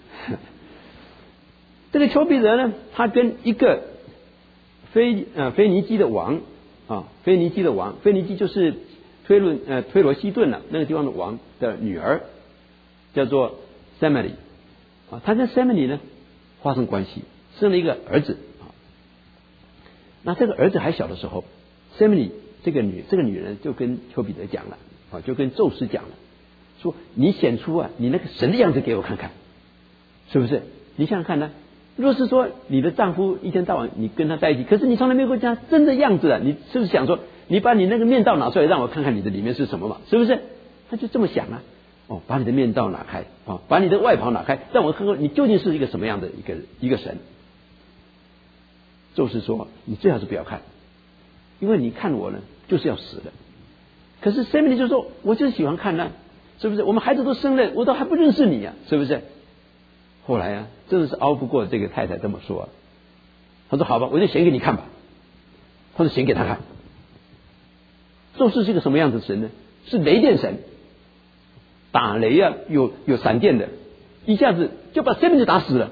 这个丘比特呢，他跟一个腓呃腓尼基的王啊，腓尼基的王，腓尼基就是推论呃推罗西顿了、啊、那个地方的王的女儿，叫做 Semele 啊，他跟 Semele 呢发生关系，生了一个儿子啊。那这个儿子还小的时候 ，Semele 这个女这个女人就跟丘比特讲了啊，就跟宙斯讲了，说你显出啊你那个神的样子给我看看，是不是？你想想看呢？若是说你的丈夫一天到晚你跟他在一起，可是你从来没有过他真的样子啊，你是不是想说你把你那个面罩拿出来让我看看你的里面是什么嘛？是不是？他就这么想啊。哦，把你的面罩拿开啊，把你的外袍拿开，让我看看你究竟是一个什么样的一个一个神。宙斯说你最好是不要看，因为你看我呢就是要死的。可是 Semele 就说我就是喜欢看呢、啊，是不是？我们孩子都生了，我都还不认识你啊，是不是？后来啊，真的是熬不过这个太太这么说、啊，他说好吧，我就显给你看吧。他说显给他看。宙斯是一个什么样子的神呢？是雷电神，打雷啊，有有闪电的，一下子就把 Semele 打死了，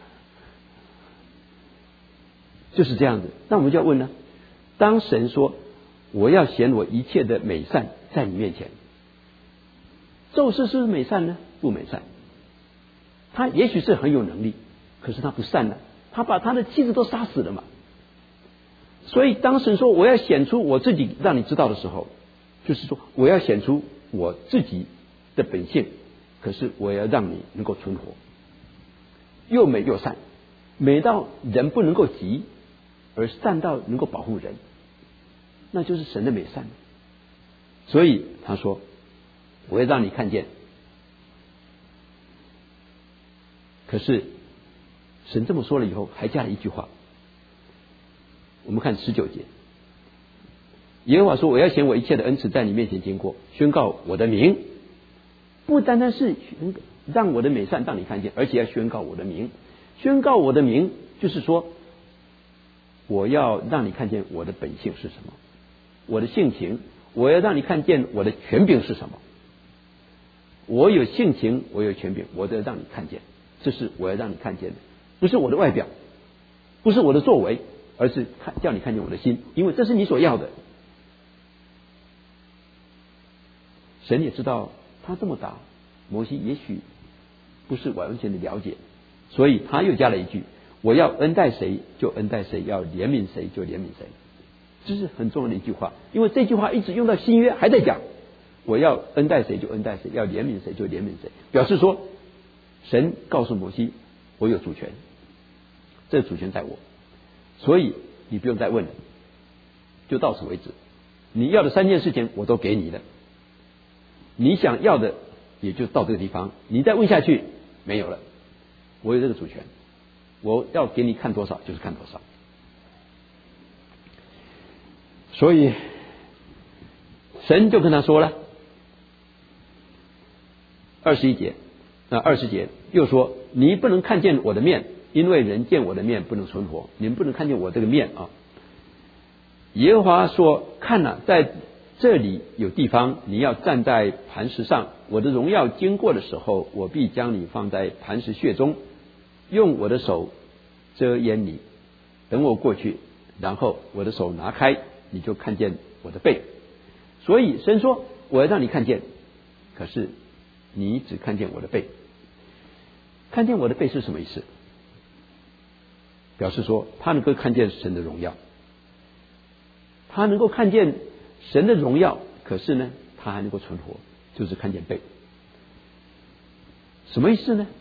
就是这样子。那我们就要问呢，当神说我要显我一切的美善在你面前，宙斯是不是美善呢？不美善。他也许是很有能力，可是他不善了，他把他的妻子都杀死了嘛。所以当神说我要显出我自己让你知道的时候，就是说我要显出我自己的本性，可是我要让你能够存活，又美又善，美到人不能够及，而善到能够保护人，那就是神的美善。所以他说我要让你看见。可是神这么说了以后，还加了一句话。我们看十九节，耶和华说我要显我一切的恩慈在你面前经过，宣告我的名，不单单是让我的美善让你看见，而且要宣告我的名。宣告我的名就是说我要让你看见我的本性是什么，我的性情，我要让你看见我的权柄是什么。我有性情，我有权柄，我都要让你看见，这是我要让你看见的，不是我的外表，不是我的作为，而是看叫你看见我的心，因为这是你所要的。神也知道他这么打摩西也许不是完全的了解，所以他又加了一句，我要恩待谁就恩待谁，要怜悯谁就怜悯谁。 这是很重要的一句话，因为这句话一直用到新约还在讲，我要恩待谁就恩待谁，要怜悯谁就怜悯谁，表示说神告诉摩西，我有主权，这个主权在我，所以你不用再问了，就到此为止。你要的三件事情我都给你了，你想要的也就到这个地方，你再问下去没有了，我有这个主权，我要给你看多少就是看多少。所以神就跟他说了，二十一节那二十节又说，你不能看见我的面，因为人见我的面不能存活，你们不能看见我这个面啊。耶和华说，看哪，在这里有地方，你要站在磐石上，我的荣耀经过的时候，我必将你放在磐石穴中，用我的手遮掩你，等我过去，然后我的手拿开，你就看见我的背。所以神说，我要让你看见，可是你只看见我的背。看见我的背是什么意思？表示说他能够看见神的荣耀，他能够看见神的荣耀，可是呢他还能够存活，就是看见背。什么意思呢？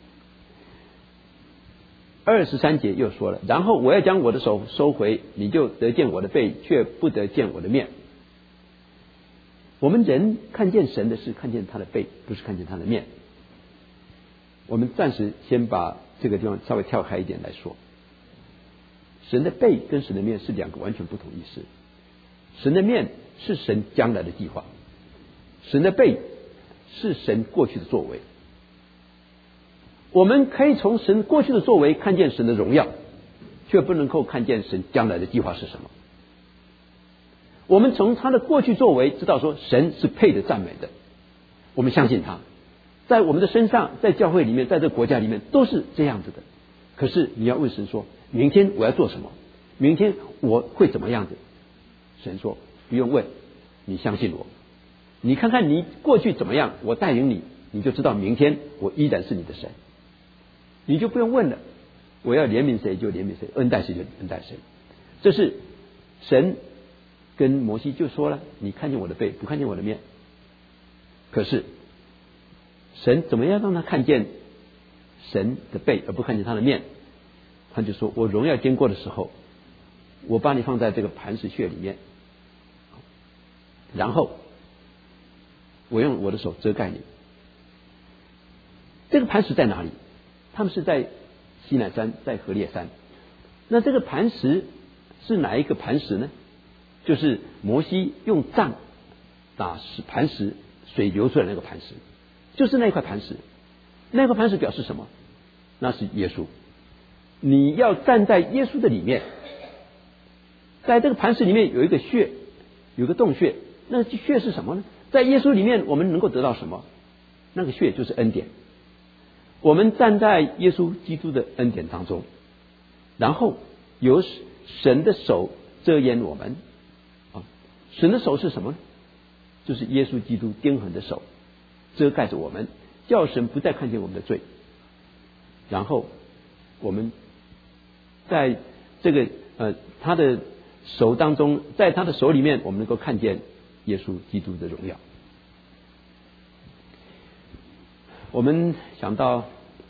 二十三节又说了，然后我要将我的手收回，你就得见我的背，却不得见我的面。我们人看见神的是看见他的背，不是看见他的面。我们暂时先把这个地方稍微跳开一点来说，神的背跟神的面是两个完全不同意思。神的面是神将来的计划，神的背是神过去的作为。我们可以从神过去的作为看见神的荣耀，却不能够看见神将来的计划是什么。我们从他的过去作为知道说神是配得赞美的，我们相信他，在我们的身上，在教会里面，在这个国家里面都是这样子的。可是你要问神说，明天我要做什么？明天我会怎么样子？神说不用问，你相信我，你看看你过去怎么样，我带领你，你就知道明天我依然是你的神，你就不用问了，我要怜悯谁就怜悯谁，恩待谁就恩待谁。这是神跟摩西就说了，你看见我的背，不看见我的面。可是神怎么样让他看见神的背而不看见他的面？他就说，我荣耀经过的时候，我把你放在这个磐石穴里面，然后我用我的手遮盖你。这个磐石在哪里？他们是在西乃山，在何烈山。那这个磐石是哪一个磐石呢？就是摩西用杖打磐石，水流出来那个磐石，就是那块磐石。那块磐石表示什么？那是耶稣。你要站在耶稣的里面，在这个磐石里面有一个穴，有个洞穴。那个穴是什么呢？在耶稣里面我们能够得到什么？那个穴就是恩典。我们站在耶稣基督的恩典当中，然后有神的手遮掩我们啊。神的手是什么呢？就是耶稣基督钉痕的手遮盖着我们，叫神不再看见我们的罪。然后我们在这个呃他的手当中，在他的手里面，我们能够看见耶稣基督的荣耀。我们想到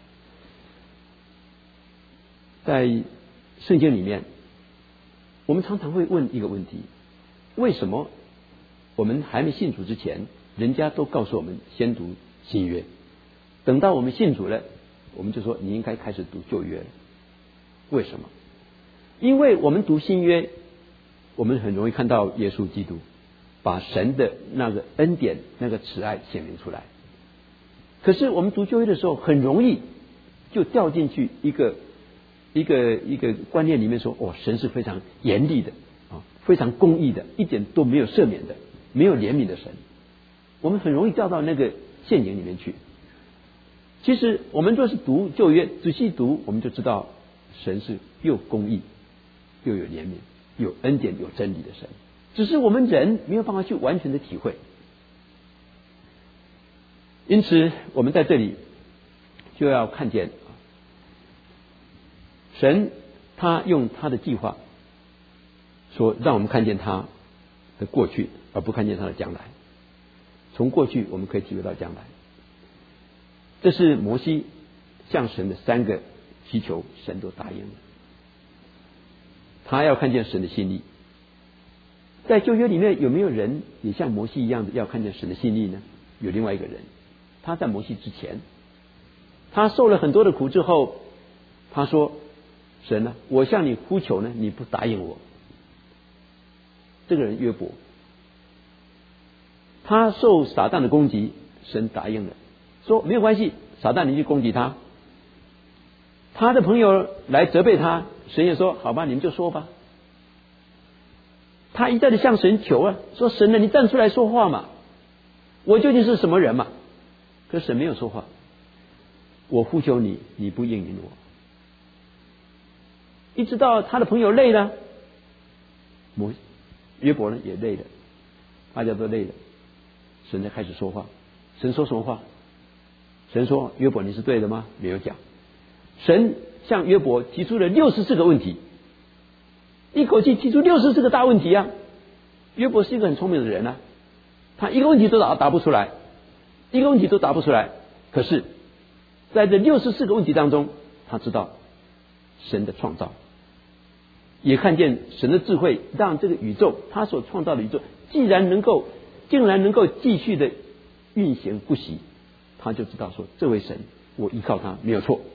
在圣经里面，我们常常会问一个问题，为什么我们还没信主之前，人家都告诉我们先读新约，等到我们信主了，我们就说你应该开始读旧约了。为什么？因为我们读新约，我们很容易看到耶稣基督把神的那个恩典、那个慈爱显明出来。可是我们读旧约的时候，很容易就掉进去一个一个一个观念里面说，哦，神是非常严厉的啊，非常公义的，一点都没有赦免的，没有怜悯的神。我们很容易掉到那个陷阱里面去。其实我们若是读旧约，仔细读，我们就知道神是又公义又有怜悯、有恩典、有真理的神，只是我们人没有办法去完全的体会。因此我们在这里就要看见神他用他的计划说让我们看见他的过去，而不看见他的将来。从过去我们可以体会到将来。这是摩西向神的三个祈求，神都答应了。他要看见神的心意。在旧约里面有没有人也像摩西一样的要看见神的心意呢？有另外一个人，他在摩西之前，他受了很多的苦之后，他说：神呢、啊，我向你呼求呢，你不答应我。这个人约伯，他受撒旦的攻击，神答应了，说没有关系，撒旦你去攻击他。他的朋友来责备他，神也说好吧，你们就说吧。他一再的向神求啊，说神呢，你站出来说话嘛，我究竟是什么人嘛？可是神没有说话，我呼求你，你不应允我。一直到他的朋友累了，摩约伯呢也累了，大家都累了，神才开始说话。神说什么话？神说：约伯，你是对的吗？没有讲。神向约伯提出了六十四个问题，一口气提出六十四个大问题啊！约伯是一个很聪明的人啊，他一个问题都答答不出来，一个问题都答不出来。可是在这六十四个问题当中，他知道神的创造，也看见神的智慧，让这个宇宙，他所创造的宇宙，既然能够，竟然能够继续的运行不息，他就知道说，这位神，我依靠他没有错。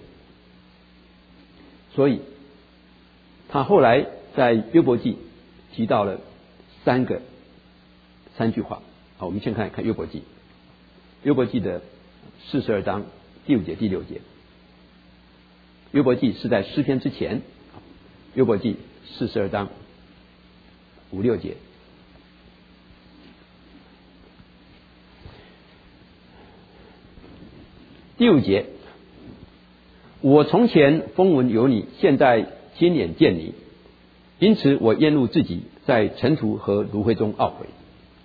所以他后来在约伯记提到了三个三句话。好，我们先看看约伯记，约伯记的四十二章第五节第六节。约伯记是在诗篇之前，约伯记四十二章五六节。第五节，我从前风闻有你，现在亲眼见你，因此我厌恶自己，在尘土和炉灰中懊悔。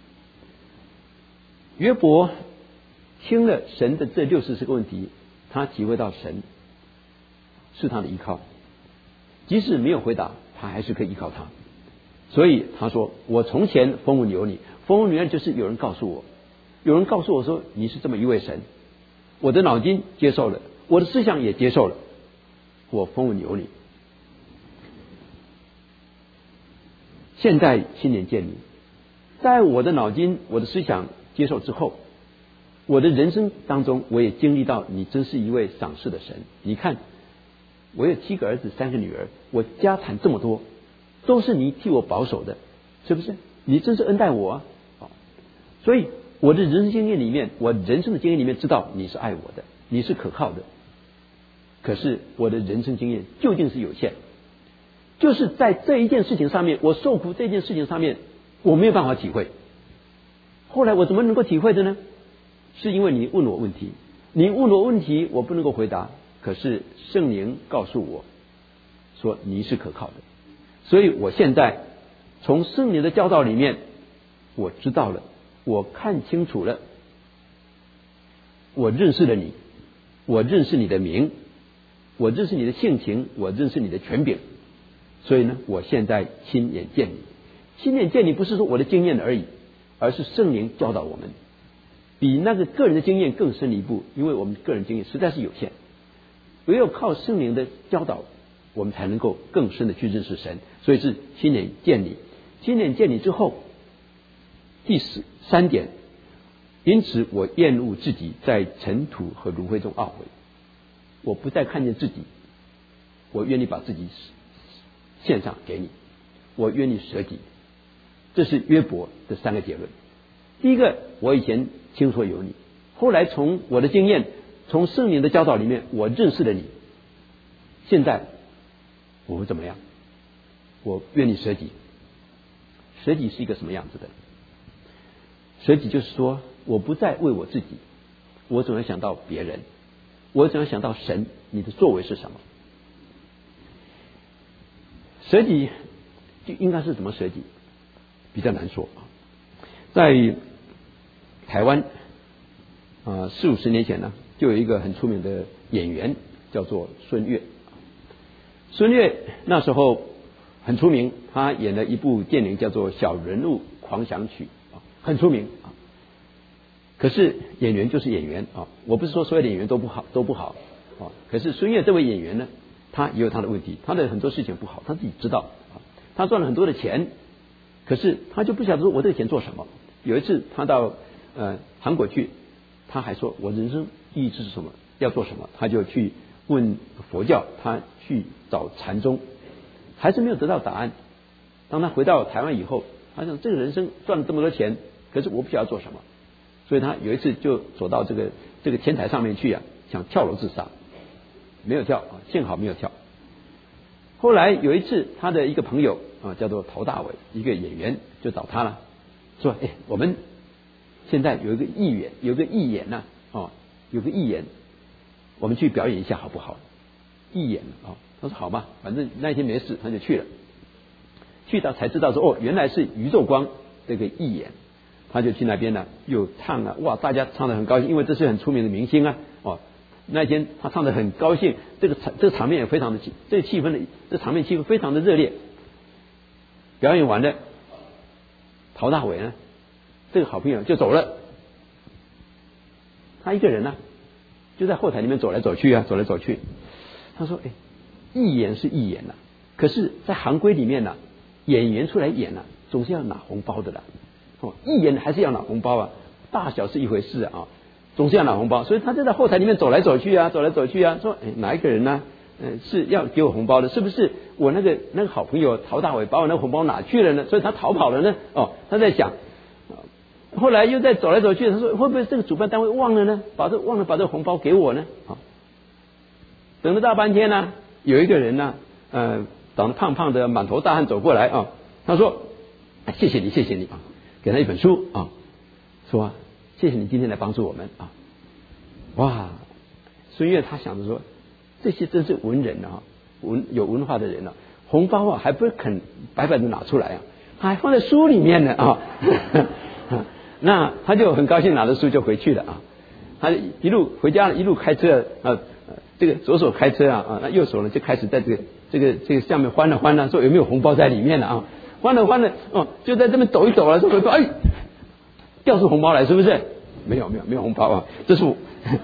约伯听了神的这六十四个问题，他体会到神是他的依靠，即使没有回答，他还是可以依靠他。所以他说：我从前风闻有你，风闻原来就是有人告诉我，有人告诉我说你是这么一位神，我的脑筋接受了，我的思想也接受了，我风闻有你。现在亲眼见你，在我的脑筋我的思想接受之后，我的人生当中我也经历到你真是一位赏识的神。你看我有七个儿子三个女儿，我家产这么多，都是你替我保守的，是不是？你真是恩待我啊！所以我的人生经验里面，我人生的经验里面知道你是爱我的，你是可靠的。可是我的人生经验究竟是有限，就是在这一件事情上面，我受苦这件事情上面，我没有办法体会。后来我怎么能够体会的呢？是因为你问我问题，你问我问题，我不能够回答，可是圣灵告诉我说你是可靠的，所以我现在从圣灵的教导里面，我知道了，我看清楚了，我认识了你，我认识你的名，我认识你的性情，我认识你的权柄。所以呢，我现在亲眼见你。亲眼见你不是说我的经验而已，而是圣灵教导我们，比那个个人的经验更深一步，因为我们个人经验实在是有限，唯有靠圣灵的教导，我们才能够更深的去认识神。所以是亲眼见你。亲眼见你之后，第十三点，因此我厌恶自己，在尘土和炉灰中懊悔。我不再看见自己，我愿意把自己献上给你，我愿意舍己。这是约伯的三个结论。第一个，我以前听说有你，后来从我的经验，从圣灵的教导里面，我认识了你。现在我会怎么样？我愿意舍己。舍己是一个什么样子的？舍己就是说，我不再为我自己，我总要想到别人，我总要想到神，你的作为是什么？舍己就应该是怎么舍己？比较难说。在台湾啊，四五十年前呢，就有一个很出名的演员叫做孙越。孙越那时候很出名，他演了一部电影叫做《小人物狂想曲》啊，很出名啊。可是演员就是演员啊，我不是说所有的演员都不好都不好啊。可是孙越这位演员呢，他也有他的问题，他的很多事情不好，他自己知道啊。他赚了很多的钱，可是他就不晓得说我这个钱做什么。有一次他到呃韩国去，他还说我人生意义是什么，要做什么，他就去问佛教，他去找禅宗，还是没有得到答案。当他回到台湾以后，他想这个人生赚了这么多钱，可是我不晓得做什么，所以他有一次就走到这个这个天台上面去啊，想跳楼自杀，没有跳啊，幸好没有跳。后来有一次，他的一个朋友啊，叫做陶大伟，一个演员，就找他了，说：“哎，我们现在有一个义演，有个义演呐，哦，有个义演，我们去表演一下好不好？”义演啊，他说好嘛，反正那一天没事，他就去了。去到才知道说，哦，原来是宇宙光这个义演，他就去那边呢，又唱了，哇，大家唱得很高兴，因为这是很出名的明星啊，哦。那天他唱得很高兴，这个场这个场面也非常的气，这个气氛的这场面气氛非常的热烈。表演完了，陶大伟呢，这个好朋友就走了，他一个人呢、啊，就在后台里面走来走去啊，走来走去。他说：“哎，义演是义演呐、啊，可是，在行规里面呢、啊，演员出来演呢、啊，总是要拿红包的啦。哦，义演还是要拿红包啊，大小是一回事啊。”总是要拿红包，所以他就在后台里面走来走去啊，走来走去啊，说：“哎，哪一个人呢？嗯、呃，是要给我红包的？是不是我那个那个好朋友陶大伟把我那个红包拿去了呢？所以他逃跑了呢？”哦，他在想，后来又在走来走去，他说：“会不会这个主办单位忘了呢？把这忘了把这个红包给我呢？”啊、哦，等了大半天呢，有一个人呢，呃，长得胖胖的，满头大汗走过来啊、哦，他说：“哎，谢谢你，谢谢你啊，给他一本书啊、哦，说。”谢谢你今天来帮助我们啊！哇，孙越他想着说，这些真是文人啊，文有文化的人啊，红包啊还不肯白白的拿出来啊，还放在书里面呢啊！那他就很高兴拿着书就回去了啊。他一路回家了，一路开车啊，这个左手开车啊啊，那右手呢就开始在这个这个这个下面翻了翻了，说有没有红包在里面了啊？翻了翻了哦，就在这边抖一抖了，说回头哎。掉出红包来是不是？没有没有没有红包啊，这是我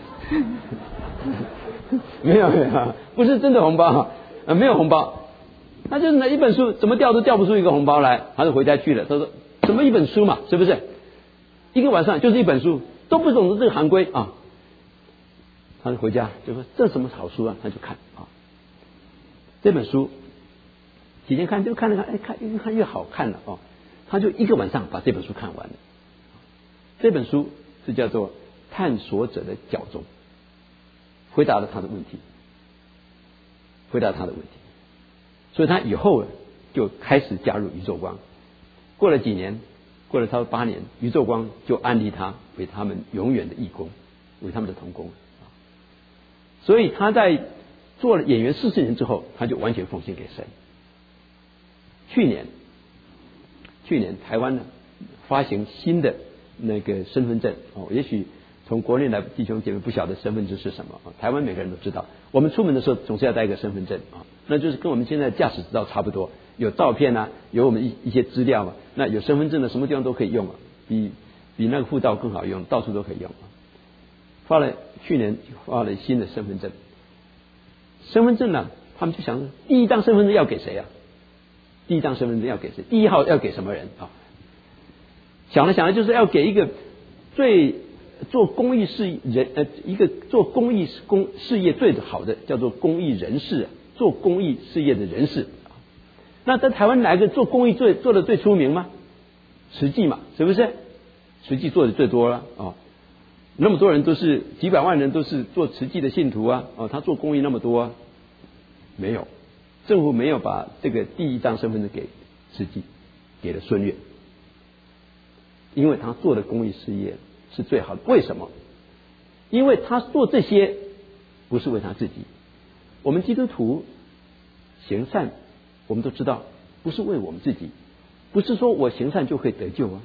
没有没有，不是真的红包啊，没有红包。他就是拿一本书，怎么掉都掉不出一个红包来，他就回家去了。他说：“怎么一本书嘛，是不是？一个晚上就是一本书，都不懂得这个行规啊。”他就回家就说：“这什么好书啊？”他就看啊，这本书几天看就看了看，哎，看越看越好看了哦。他就一个晚上把这本书看完了。这本书是叫做《探索者的脚踪》，回答了他的问题，回答他的问题。所以他以后就开始加入宇宙光。过了几年，过了差不多八年，宇宙光就安利他为他们永远的义工，为他们的同工。所以他在做了演员四十年之后，他就完全奉献给神。去年，去年台湾呢发行新的那个身份证哦，也许从国内来弟兄姐妹不晓得身份证是什么啊？台湾每个人都知道，我们出门的时候总是要带一个身份证啊，那就是跟我们现在驾驶执照差不多，有照片啊，有我们一一些资料嘛，那有身份证的什么地方都可以用啊，比比那个护照更好用，到处都可以用啊。发了去年发了新的身份证，身份证呢，他们就想说，第一张身份证要给谁啊？第一张身份证要给谁？第一号要给什么人啊？想了想了，就是要给一个最做公益事人呃，一个做公益公事业最好的叫做公益人士，做公益事业的人士。那在台湾哪一个做公益最做的最出名吗？慈济嘛，是不是？慈济做的最多了哦，那么多人都是几百万人都是做慈济的信徒啊，哦，他做公益那么多啊，没有，政府没有把这个第一张身份证给慈济，给了孙越。因为他做的公益事业是最好的，为什么？因为他做这些不是为他自己。我们基督徒行善，我们都知道不是为我们自己，不是说我行善就可以得救啊，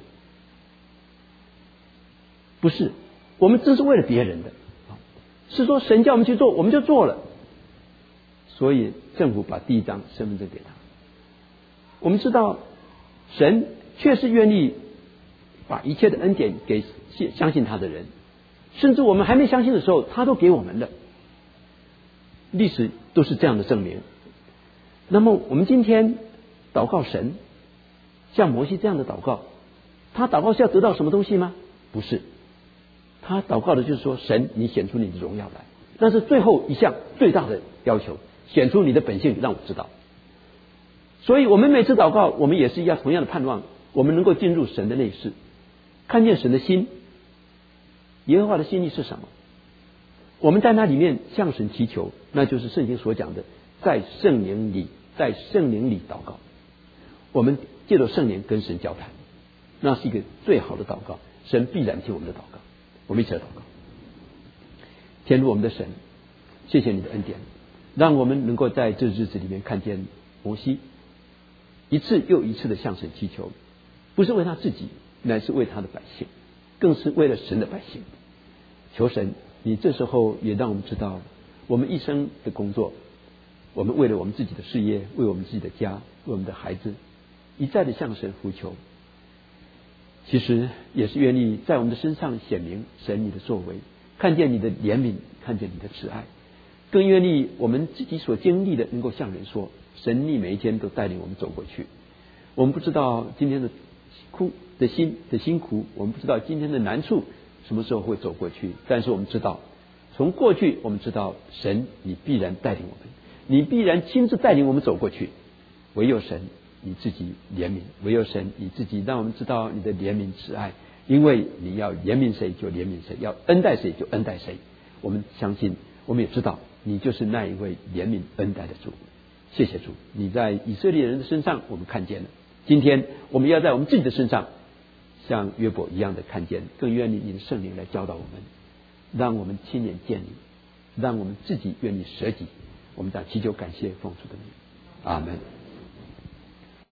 不是，我们这是为了别人的，是说神叫我们去做，我们就做了。所以政府把第一张身份证给他， 我们知道神确实愿意把一切的恩典给相信他的人，甚至我们还没相信的时候他都给我们了，历史都是这样的证明。那么我们今天祷告神，像摩西这样的祷告，他祷告是要得到什么东西吗？不是，他祷告的就是说，神你显出你的荣耀来，那是最后一项最大的要求，显出你的本性让我知道。所以我们每次祷告，我们也是要同样的盼望，我们能够进入神的内室，看见神的心，耶和华的心意是什么，我们在那里面向神祈求，那就是圣经所讲的在圣灵里在圣灵里祷告，我们借着圣灵跟神交谈，那是一个最好的祷告，神必然听我们的祷告。我们一起来祷告。天父我们的神，谢谢你的恩典，让我们能够在这日子里面看见摩西一次又一次的向神祈求，不是为他自己，乃是为他的百姓，更是为了神的百姓。求神你这时候也让我们知道，我们一生的工作，我们为了我们自己的事业，为我们自己的家，为我们的孩子，一再的向神呼求，其实也是愿意在我们的身上显明神你的作为，看见你的怜悯，看见你的慈爱，更愿意我们自己所经历的能够向人说，神你每一天都带领我们走过去。我们不知道今天的苦的心的辛苦，我们不知道今天的难处什么时候会走过去，但是我们知道从过去我们知道神你必然带领我们，你必然亲自带领我们走过去。唯有神你自己怜悯，唯有神你自己让我们知道你的怜悯慈爱，因为你要怜悯谁就怜悯谁，要恩待谁就恩待谁。我们相信，我们也知道你就是那一位怜悯恩待的主。谢谢主，你在以色列人的身上我们看见了，今天我们要在我们自己的身上像约伯一样的看见，更愿意你的圣灵来教导我们，让我们亲眼见你，让我们自己愿意舍己。我们在祈求感谢奉主的名，阿门。